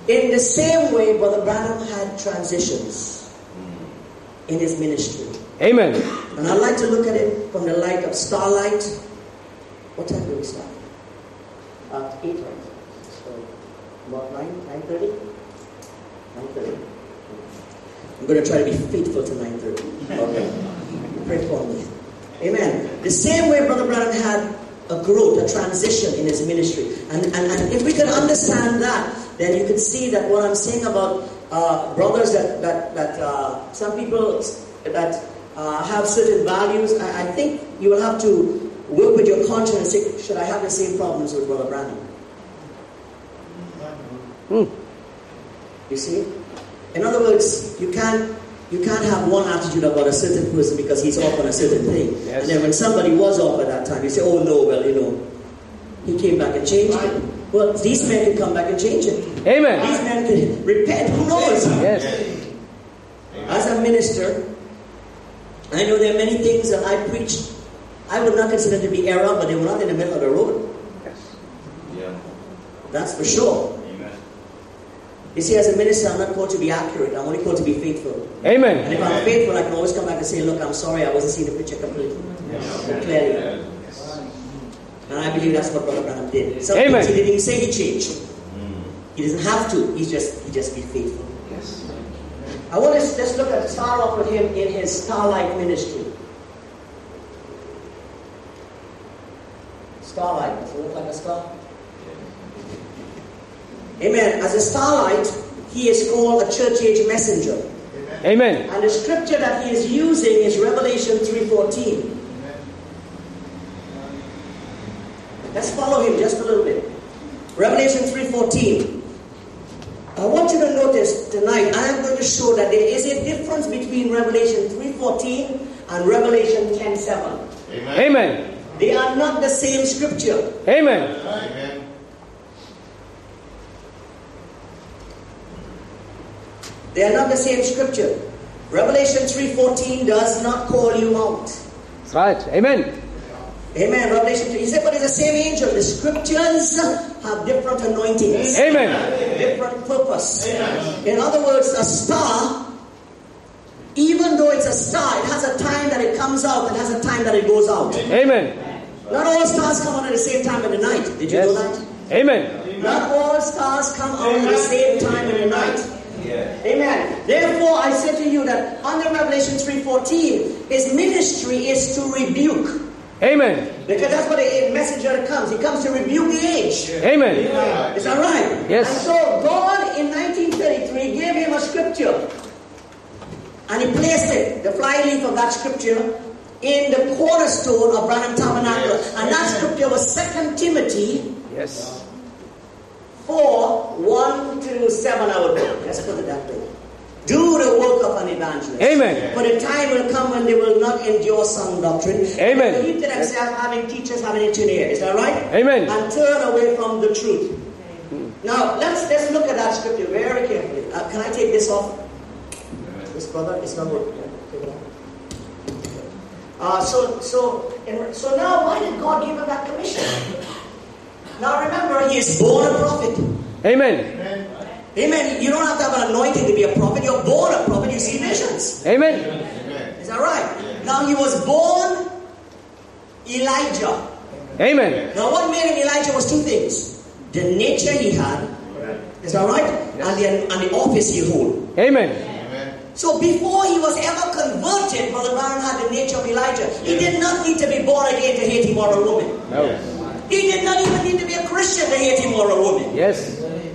In the same way, Brother Branham had transitions in his ministry. Amen. And I'd like to look at it from the light of starlight. What time do we start? 8, right? So, about 9:30? 9:30. I'm going to try to be faithful to 9:30. Okay. Pray for me. Amen. The same way Brother Branham had a growth, a transition in his ministry. And if we can understand that, then you can see that what I'm saying about brothers that some people that have certain values, I think you will have to work with your conscience and say, should I have the same problems with Brother Branham? You see? In other words, you can't have one attitude about a certain person because he's off on a certain thing. Yes. And then when somebody was off at that time, you say, oh no, well, he came back and changed it. Well, these men can come back and change it. Amen. These men can repent. Who knows? Yes. As a minister, I know there are many things that I preached I would not consider to be error, but they were not in the middle of the road. Yes. Yeah. That's for sure. Amen. You see, as a minister, I'm not called to be accurate. I'm only called to be faithful. And Amen. if I'm faithful, I can always come back and say, look, I'm sorry, I wasn't seeing the picture completely. Clearly. And I believe that's what Brother Branham did. Some Amen. things he didn't even say he changed. He doesn't have to. He just be faithful. Yes. I want to just start off with him in his starlight ministry. Starlight. Does it look like a star? Amen. As a starlight, he is called a church age messenger. Amen. And the scripture that he is using is Revelation 3:14. Let's follow him just a little bit. Revelation 3:14. I want you to notice tonight, I am going to show that there is a difference between Revelation 3:14 and Revelation 10:7. Amen. Amen. They are not the same scripture. Amen. Amen. They are not the same scripture. Revelation 3:14 does not call you out. That's right. Amen. Amen. Revelation 3. He said, but it's the same angel. The scriptures have different anointings. Amen. Different purpose. In other words, a star, even though it's a star, it has a time that it comes out, it has a time that it goes out. Amen. Not all stars come out at the same time in the night. Did you know that? Amen. Not all stars come out at the same time in the night. Amen. Therefore, I say to you that under Revelation 3:14, his ministry is to rebuke. Amen. Because that's what a messenger comes. He comes to rebuke the age. Amen. Is that right? Yes. And so God in 1933 gave him a scripture. And he placed it, the flyleaf of that scripture, in the cornerstone of Branham Tabernacle. And that scripture was 2 Timothy Yes. 4:1-7, I would put. Let's put it that way. Do the work of an evangelist. Amen. For the time will come when they will not endure sound doctrine. Amen. They believe to themselves, having teachers, having engineers. Is that right? Amen. And turn away from the truth. Now, let's look at that scripture very carefully. Can I take this off? This brother, it's not working. Take it off. So now, why did God give him that commission? Now remember, he is born a prophet. Amen. Amen. You don't have to have an anointing to be a prophet. You're born a prophet. You see visions. Amen. Is that right? Now he was born Elijah. Amen. Now what made him Elijah was two things. The nature he had. Is that right? And the office he held. Amen. So before he was ever converted, Brother Branham had the nature of Elijah. He did not need to be born again to hate immoral women. No. He did not even need to be a Christian to hate immoral women. Yes.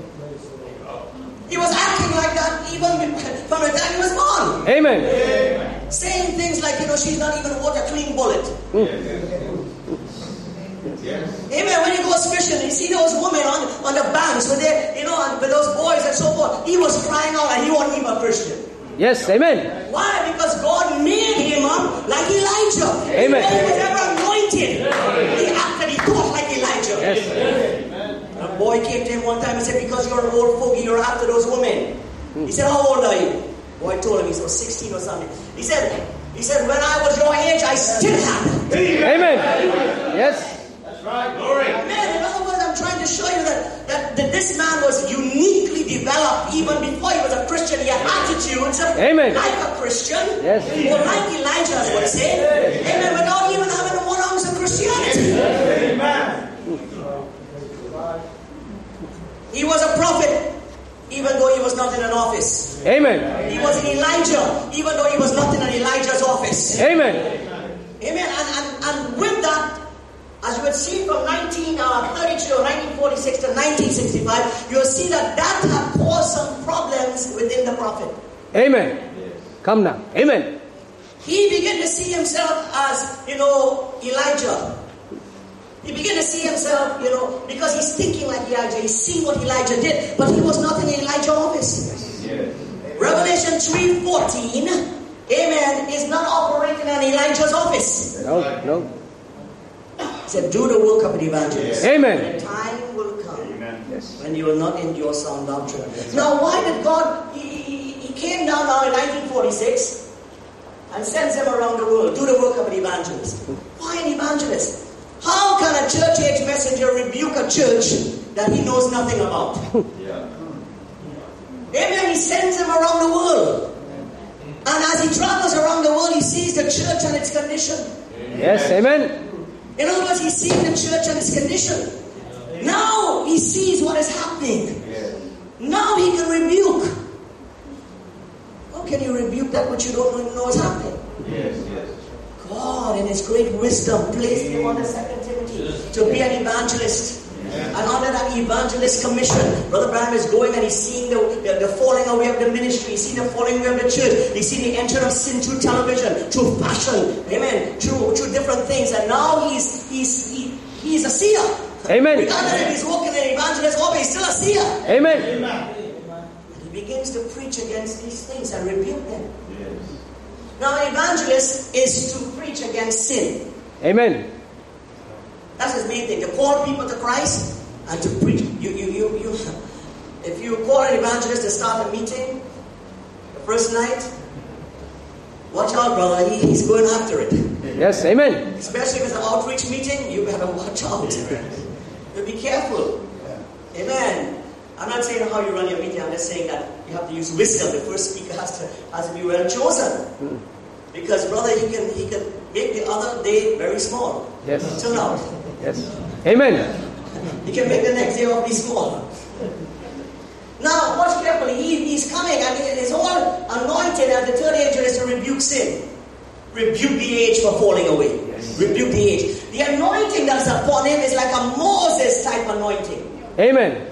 He was acting like that even from the time he was born. Amen. Saying things like, she's not even worth a clean bullet. Amen. When he goes fishing, you see those women on the banks with their, with those boys and so forth. He was crying out and he wasn't even a Christian. Yes. Amen. Why? Because God made him like Elijah. Amen. He was ever anointed. He acted, he thought like Elijah. Yes. A boy came to him one time and said, because you're an old fogey, you're after those women. He said, how old are you? Boy told him he was 16 or something. He said, when I was your age, I still had it. Amen. Yes. That's right. Glory. Man, in other words, I'm trying to show you that this man was uniquely developed developed even before he was a Christian. He had attitudes Amen. like a Christian. Yes. Or like Elijah, as we say. Amen. Without even having 1 ounce of Christianity. Amen. He was a prophet, even though he was not in an office. Amen. He was an Elijah, even though he was not in an Elijah's office. Amen. Amen. And with that, as you would see from 1932 or 1946 to 1965, you'll see that had caused some problems within the prophet. Amen. Come now. Amen. He began to see himself as, Elijah. He began to see himself, because he's thinking like Elijah. He's seeing what Elijah did, but he was not in Elijah's office. Yes. Revelation 3:14, amen, is not operating in Elijah's office. No. He said, do the work of an evangelist. Amen. The time will come Yes. when you will not endure sound doctrine. Now, why did God, he came down now in 1946 and sends him around the world, do the work of an evangelist. Why an evangelist? How can a church age messenger rebuke a church that he knows nothing about? Amen. He sends him around the world. And as he travels around the world, he sees the church and its condition. Yes. Amen. In other words, he's seeing the church and its condition. Now he sees what is happening. Now he can rebuke. How can you rebuke that which you don't even know is happening? Yes. God, in His great wisdom, placed him under 2 Timothy to be an evangelist. And under that evangelist commission, Brother Branham is going and he's seeing the falling away of the ministry. He's seeing the falling away of the church. He's seeing the entrance of sin through television, through fashion, amen, through different things. And now he's a seer. Amen. Regardless if he's walking in evangelist or he's still a seer. Amen. And he begins to preach against these things and rebuke them. Now, an evangelist is to preach against sin. Amen. That's his main thing. To call people to Christ and to preach. If you call an evangelist to start a meeting, the first night, watch out, brother. He's going after it. Yes. Amen. Especially if it's an outreach meeting, you better watch out. You be careful. Amen. I'm not saying how you run your meeting. I'm just saying that you have to use wisdom. The first speaker has to be well chosen. Because, brother, he can make the other day very small. Yes. Till now. Yes. Amen. He can make the next day awfully small. Now, watch carefully. He's coming and his whole anointing as the third angel is to rebuke sin. Rebuke the age for falling away. Yes. Rebuke the age. The anointing that's upon him is like a Moses type anointing. Amen.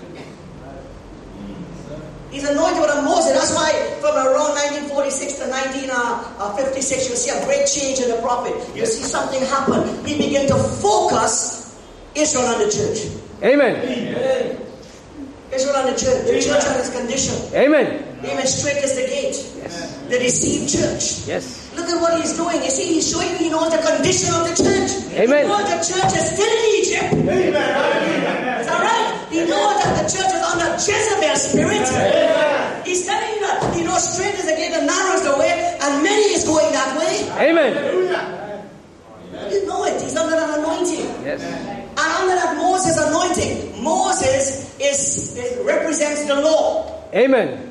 He's anointed with a Moses. That's why from around 1946 to 1956, you'll see a great change in the prophet. You'll see something happen. He began to focus Israel and the church. Amen. Israel and the church. The church and its condition. Amen. Amen. Straight is the gate. Yes. The deceived church. Yes. Look at what he's doing. You see, he's showing he knows the condition of the church. Amen. He knows the church is still in Egypt. Amen. Is that right? He knows that the church is under Jezebel's spirit. Amen. He's telling you that he knows straight is the gate and narrow is the way, and many is going that way. Amen. You know it. He's under that anointing. Yes. And under that Moses anointing, Moses represents the law. Amen.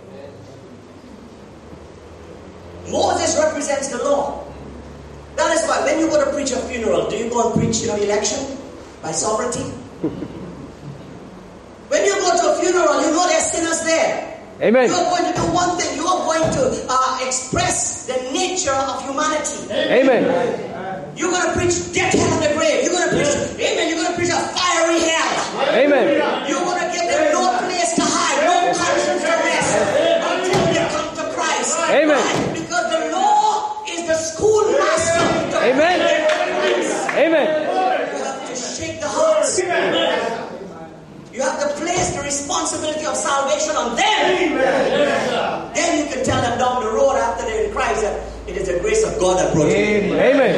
Moses represents the law. That is why when you go to preach a funeral, do you go and preach election by sovereignty? When you go to a funeral, you know there's sinners there. Amen. You are going to do one thing. You are going to express the nature of humanity. Amen. You're going to preach death, hell, and the grave. You're going to preach, amen, you're going to preach a fiery hell. Amen. You're going to give them no place to hide, no conscience to rest until they come to Christ. Amen. Right? Because the law is the schoolmaster. Amen. Amen. You have to shake the hearts. You have to place the responsibility of salvation on them. Amen. Then you can tell them down the road after they're in Christ that it is the grace of God that brought you. Amen.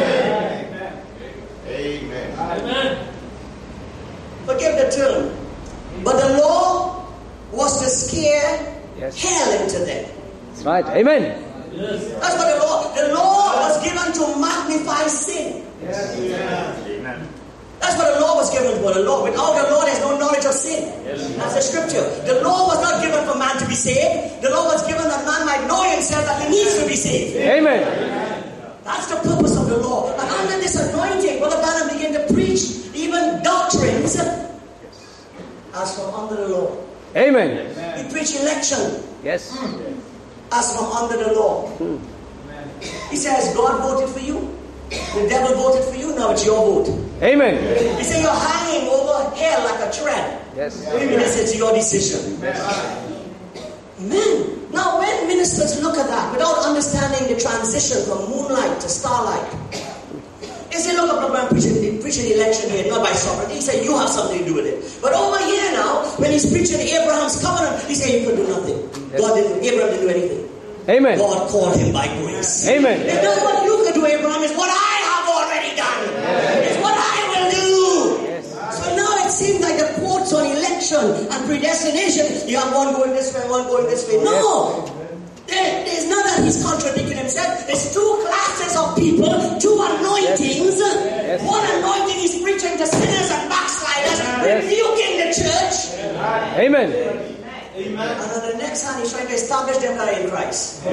Amen. Amen. Forgive the term. But the law was to scare hell into them. That's right. Amen. That's what the law was given to magnify sin. Amen. That's what the law was given for. The law. Without the law, there's no knowledge knowledge of sin. That's the scripture. The law was not given for man to be saved. The law was given that man might know himself that he needs to be saved. Amen. That's the purpose of the law. And under this anointing, Brother Branham began to preach even doctrines as from under the law. Amen. He preached election Yes. as from under the law. He says, God voted for you. The devil voted for you. Now it's your vote. Amen. He said, you're hanging over hell like a thread. Yes. Yes, it's your decision. Amen. Now, when ministers look at that without understanding the transition from moonlight to starlight, they say, look up, I'm preaching election here, not by sovereignty. He said, you have something to do with it. But over here now, when he's preaching Abraham's covenant, he said, you could do nothing. Abraham didn't do anything. Amen. God called him by grace. Amen. And now what you could do, Abraham, is what I have already done. It's what I will do. So now it seems like the quotes on election and predestination, you have one going this way, one going this way. No. There's not that he's contradicting himself. There's two classes of people, two anointings. One anointing is preaching to sinners and backsliders, rebuking the church. Amen. And on the next hand, he's trying to establish them that are in Christ.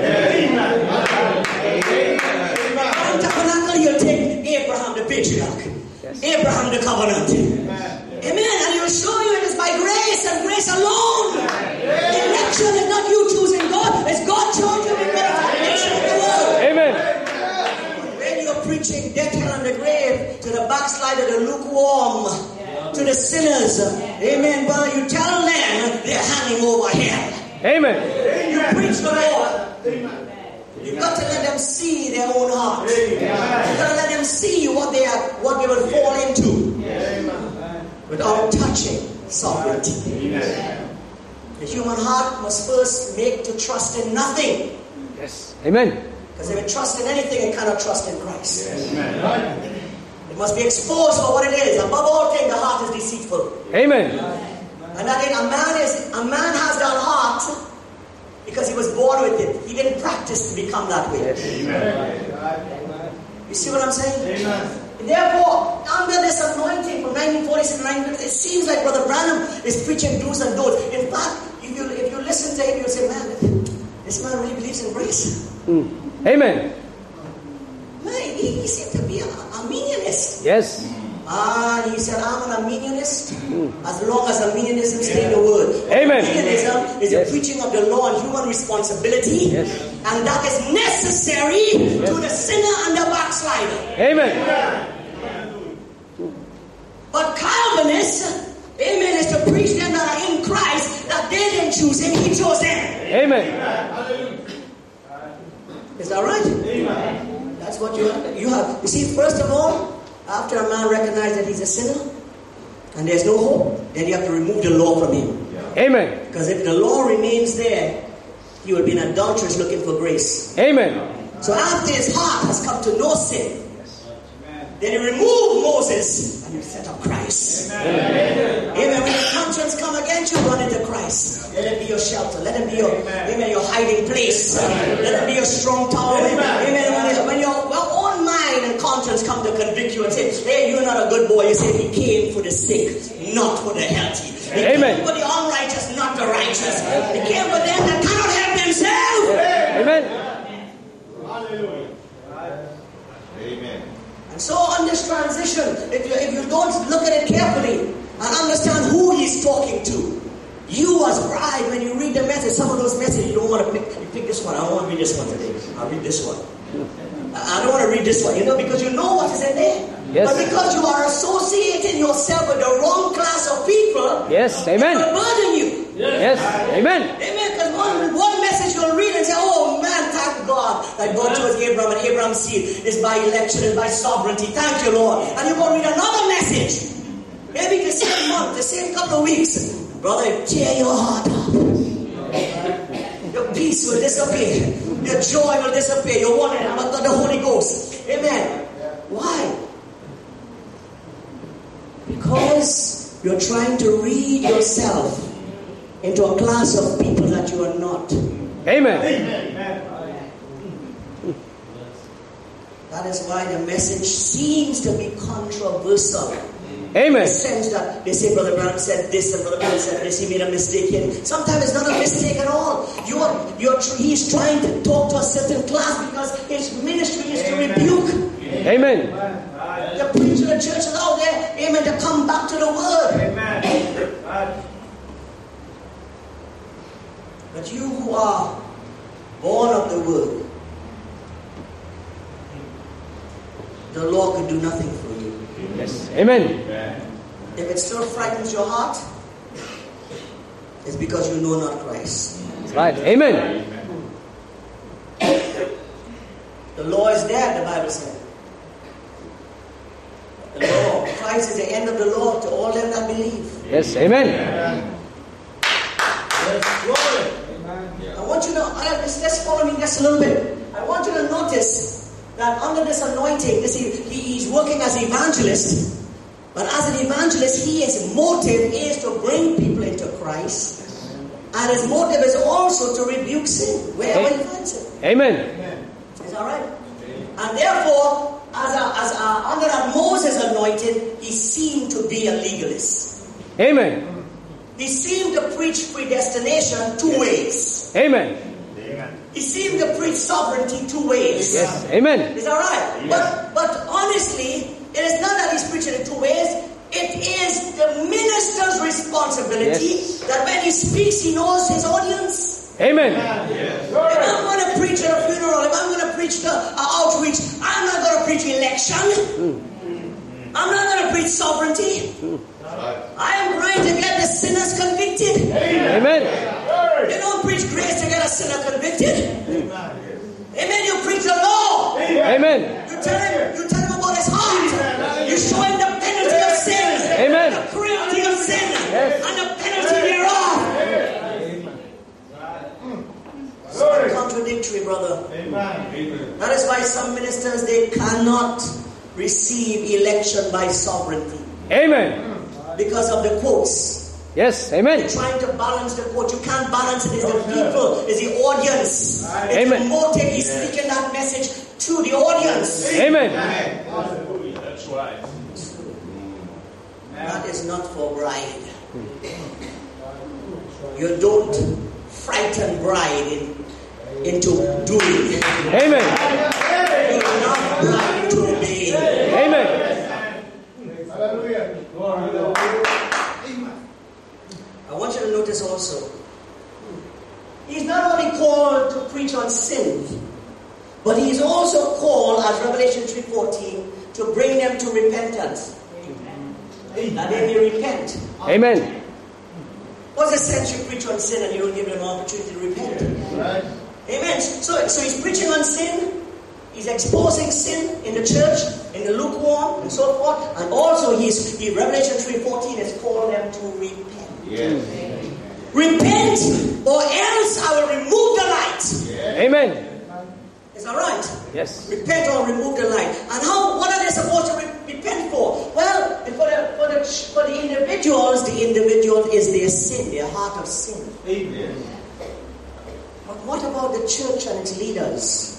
In tabernacle, you'll take Abraham the patriarch, Abraham the covenant. Amen. And he'll show you it is by grace and grace alone. Election is not you choosing God, it's God chose you before the foundation of the world. Amen. When you're preaching death, hell, and the grave to the backslider, the lukewarm, to the sinners, amen, brother, you tell them they're hanging over hell. Amen. You preach the Lord. You've got to let them see their own hearts. You've got to let them see what they will fall into without touching sovereignty. The human heart must first make to trust in nothing. Yes. Amen. Because if it trusts in anything, it cannot trust in Christ. It must be exposed for what it is. Above all things, the heart is deceitful. Amen. And that a man has that heart because he was born with it. He didn't practice to become that way. Yes. You see what I'm saying? Therefore, under this anointing from 1946 to 1950, it seems like Brother Branham is preaching do's and don'ts. In fact, if you listen to him, you'll say, man, this man really believes in grace. Amen. Man, he seemed to be a Arminianist. Yes. He said, I'm an Arminianist as long as Arminianism stays in the word. Amen. Arminianism is the preaching of the law and human responsibility. Yes. And that is necessary to the sinner and the backslider. Amen. But Calvinists, amen, is to preach them that are in Christ, that they didn't choose him, he chose them. Amen. Is that right? Amen. That's what you have. You see, first of all, after a man recognizes that he's a sinner and there's no hope, then you have to remove the law from him. Amen. Because if the law remains there, he will be an adulteress looking for grace. Amen. So after his heart has come to know sin, then he removed Moses and he set up Christ. Amen. When your conscience come against you, run into Christ. Let him be your shelter. Let him be your, your hiding place. Let him be your strong tower. Amen. When your own mind and conscience come to convict you and say, hey, you're not a good boy. You say, he came for the sick, not for the healthy. He came for the unrighteous, not the righteous. He came for them that cannot help themselves. Amen. Hallelujah. Amen. And so on this transition, if you don't look at it carefully and understand who he's talking to, you as bride, when you read the message, some of those messages you don't want to pick. You pick this one. I don't want to read this one today. I'll read this one. I don't want to read this one, because you know what is in there. Yes. But because you are associating yourself with the wrong class of people, yes, amen. It will burden you. Yes, amen. Amen. Because one message you'll read and say, oh man, thank God that God chose Abraham and Abraham's seed is by election, is by sovereignty. Thank you, Lord. And you go read another message. Maybe the same month, the same couple of weeks. Brother, tear your heart up. Your peace will disappear. Your joy will disappear. Your wonder about the Holy Ghost. Amen. Why? Because you're trying to read yourself into a class of people that you are not. Amen. That is why the message seems to be controversial. Amen. In the sense that they say Brother Branham said this and Brother Branham said this, he made a mistake here. Sometimes it's not a mistake at all. He's trying to talk to a certain class because his ministry is to rebuke. Amen. To preach to the churches out there, amen, to come back to the Word. Amen. But you who are born of the Word, the law can do nothing for you. Yes. Amen. If it still frightens your heart, it's because you know not Christ. That's right. Amen. The law is there, the Bible said. The law, Christ is the end of the law to all them that believe. Yes. Amen. I want you to, let's follow me just a little bit. I want you to notice that under this anointing, he's working as an evangelist. But as an evangelist, his motive is to bring people into Christ. And his motive is also to rebuke sin, wherever he finds it. Amen. Is that right? And therefore, under that Moses anointed, he seemed to be a legalist. Amen. He seemed to preach predestination two ways. Amen. He seemed to preach sovereignty two ways. Yes. Amen. Is that right? Yes. But honestly, it is not that he's preaching in two ways. It is the minister's responsibility that when he speaks, he knows his audience. Amen. If I'm going to preach at a funeral, if I'm going to preach the outreach, I'm not going to preach election. I'm not going to preach sovereignty. I am trying to get the sinners convicted. Amen. You don't preach grace to get a sinner convicted. Amen. You preach the law. Amen. You tell him about his heart. You show him the penalty of sin. Amen. The cruelty of sin. Yes. And the penalty thereof. It's not contradictory, brother. That is why some ministers, they cannot receive election by sovereignty. Amen. Because of the quotes. Yes. Amen. They're trying to balance the quote. You can't balance it. It's the people. It's the audience. It's Amen. the motive. He's speaking that message to the audience. Amen. That's right. That is not for bride. You don't frighten bride into doing. Amen. You are not bride into obeying. Amen. I want you to notice also, he's not only called to preach on sin, but he is also called, as Revelation 3:14, to bring them to repentance. That they may repent. Amen. What's the sense you preach on sin and you don't give them an opportunity to repent? Right. Amen. So he's preaching on sin. He's exposing sin in the church, in the lukewarm, and so forth. And also, Revelation 3:14 has called them to repent. Yes. Repent, or else I will remove the light. Amen. Is that right? Yes. Repent or remove the light. And what are they supposed to repent for? Well, for the individuals, the individual is their sin, their heart of sin. Amen. But what about the church and its leaders?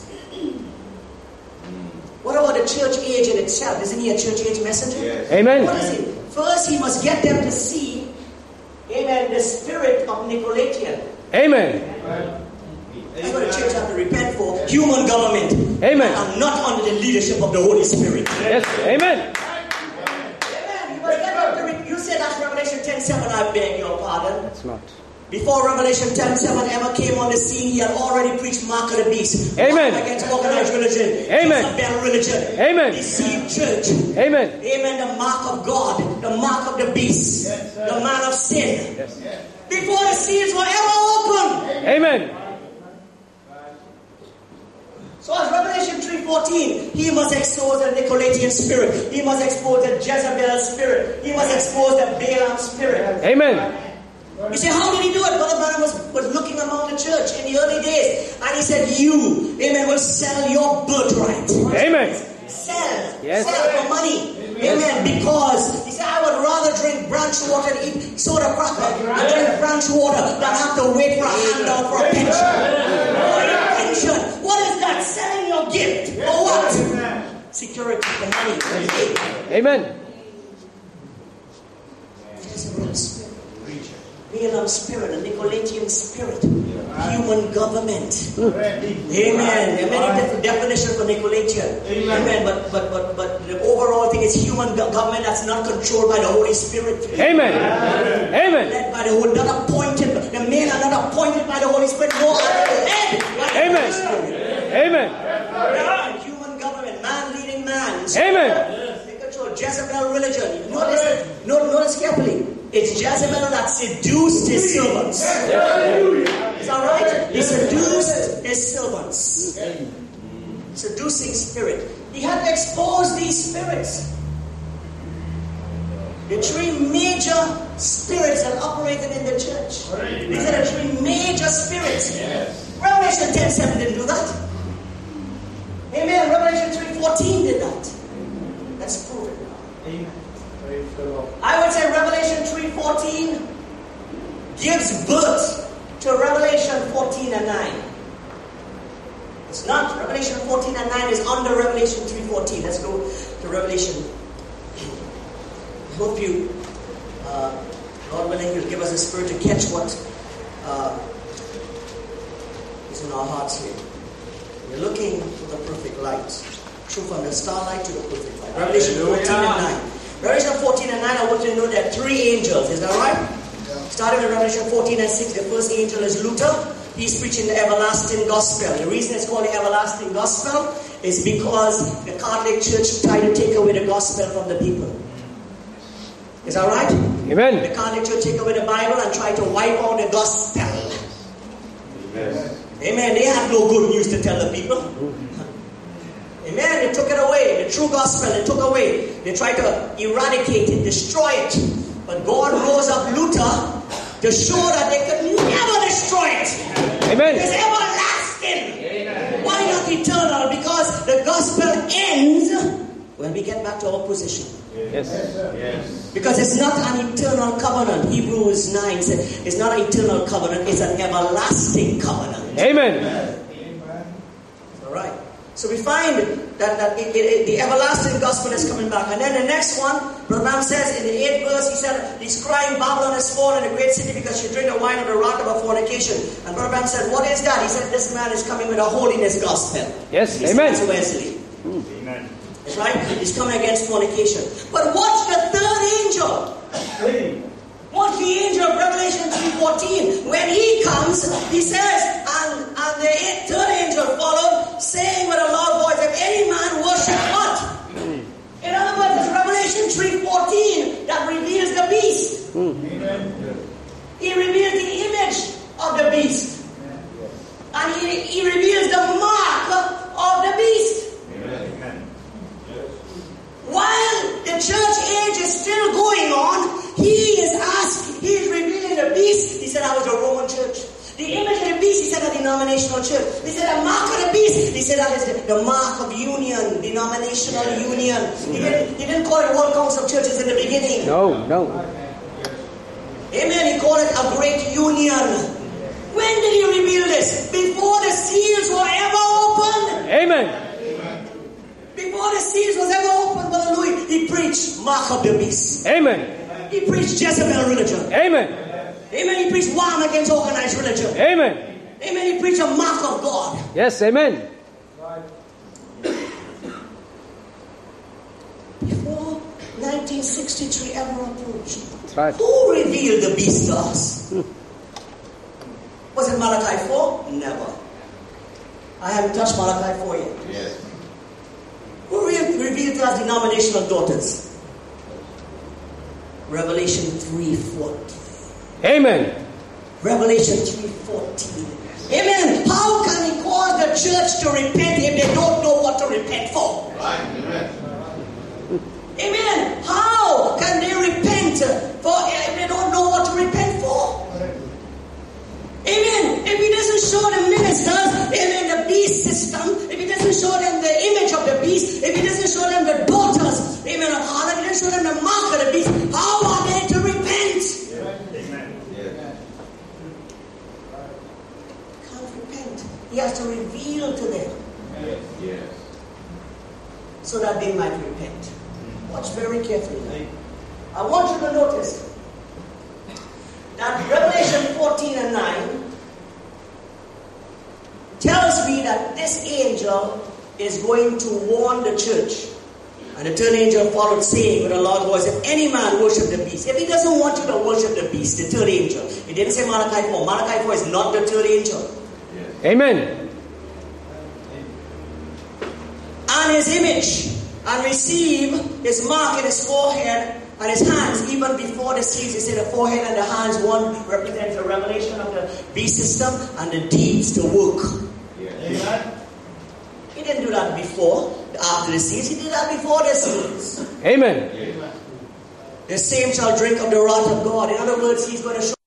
What about the church age in itself? Isn't he a church age messenger? Yes. Amen. What is it? First, he must get them to see, amen, the spirit of Nicolaitan. Amen. That's what the church has to repent for. Human government. Amen. And not under the leadership of the Holy Spirit. Yes. Amen. Amen. You must get them to you said that's Revelation 10:7, I beg your pardon. It's not. Before Revelation 10:7 ever came on the scene, he had already preached Mark of the Beast. Amen. Against organized religion. Amen. Jezebel religion. Amen. Deceived church. Amen. Amen. The mark of God. The mark of the beast. The man of sin. Yes. Before the seals were ever opened. Amen. So as Revelation 3:14, he must expose the Nicolaitan spirit. He must expose the Jezebel spirit. He must expose the Balaam spirit. Amen. You say, how did he do it? Brother Branham was looking among the church in the early days. And he said, you, amen, will sell your birthright. Amen. Sell. Yes. Sell for money. Amen. Because he said, I would rather drink branch water and eat soda cracker and drink branch water than have to wait for a handout for a pension. Pension. What is that? Selling your gift. For what? Security for money. Amen. Balaam spirit, a Nicolaitan spirit, human government. Amen. There are many different definitions for Nicolaitan. Amen. But the overall thing is human government that's not controlled by the Holy Spirit. Amen. Amen. Led by the Holy, not appointed. The men are not appointed by the Holy Spirit. No, led by the Holy Spirit. Amen. Human government, man leading man. Amen. They control Jezebel religion. Notice carefully. It's Jezebel that seduced his servants. Is that right? He seduced his servants. Seducing spirit. He had to expose these spirits. The three major spirits that operated in the church. These are the three major spirits. Revelation 10:7 didn't do that. Amen. Revelation 3:14 did that. Let's prove it now. Amen. I would say Revelation 3:14 gives birth to Revelation 14 and 9. It's not. Revelation 14 and 9 is under Revelation 3:14. Let's go to Revelation. I hope you, Lord willing, will give us a spirit to catch what is in our hearts here. We're looking for the perfect light. True from the starlight to the perfect light. Revelation 14 and 9. Revelation 14 and 9, I want you to know there are three angels. Is that right? Yeah. Starting with Revelation 14 and 6, the first angel is Luther. He's preaching the everlasting gospel. The reason it's called the everlasting gospel is because the Catholic Church tried to take away the gospel from the people. Is that right? Amen. The Catholic Church take away the Bible and try to wipe out the gospel. Amen. Amen. They have no good news to tell the people. Amen. They took it away. The true gospel they took away. They tried to eradicate it, destroy it. But God rose up Luther to show that they could never destroy it. Amen. It's everlasting. Amen. Why not eternal? Because the gospel ends when we get back to our position. Yes. Yes. Because it's not an eternal covenant. Hebrews 9 says it's not an eternal covenant, it's an everlasting covenant. Amen. All right. So we find that the everlasting gospel is coming back. And then the next one, Brother Branham says in the 8th verse, he said, he's crying, Babylon has fallen, a great city, because she drank the wine of the wrath of her fornication. And Brother Branham said, what is that? He said, this man is coming with a holiness gospel. Yes, amen. That's Wesley. Amen. That's right? He's coming against fornication. But watch the third angel. Watch the angel of Revelation 3:14. When he comes, he says, and the third angel followed, saying with a loud voice, if any man worship what? In other words, it's Revelation 3:14 that reveals the beast. He reveals the image of the beast. And he reveals the mark of the beast. While the church age is still going on, he is revealing the beast. He said, I was a Roman church. The image of the beast, he said, a denominational church. He said, the mark of the beast, he said, that is the mark of union, denominational union. He didn't call it World Council of Churches in the beginning. No. Amen. He called it a great union. When did he reveal this? Before the seals were ever opened. Amen. Before the seals was ever opened, Brother Louis, he preached mark of the beast. Amen. He preached Jezebel religion. Amen. Amen. He preached war against organized religion. Amen. Amen. He preached a mark of God. Yes, amen. Before 1963 ever approached, That's right. who revealed the beast to us? Was it Malachi 4? Never. I haven't touched Malachi 4 yet. Yes. Who revealed to us denominational daughters? Revelation 3:14. Amen. Revelation 3:14. Amen. How can he cause the church to repent if they don't know what to repent for? Right. Amen. Amen. How can they repent if they don't know what to repent for? Amen. If he doesn't show the ministers, amen, the beast system, if he doesn't show them the image of the beast, if he doesn't show them the daughters, amen, of Harlem, if he doesn't show them the mark of the beast, how are they to repent? Amen. Yes. Can't repent. He has to reveal to them Yes. so that they might repent. Watch very carefully. I want you to notice that Revelation 14 and 9 tells me that this angel is going to warn the church. And the third angel followed, saying with a loud voice, if any man worship the beast, if he doesn't want you to worship the beast, the third angel, he didn't say Malachi 4. Malachi 4 is not the third angel. Yes. Amen. And his image, and receive his mark in his forehead and his hands, even before the seals. He said the forehead and the hands, one represents the revelation of the beast system, and the deeds, the work. Yes. He didn't do that before, after the seals. He did that before the seals. Amen. Yes. The same shall drink of the wrath of God. In other words, he's going to show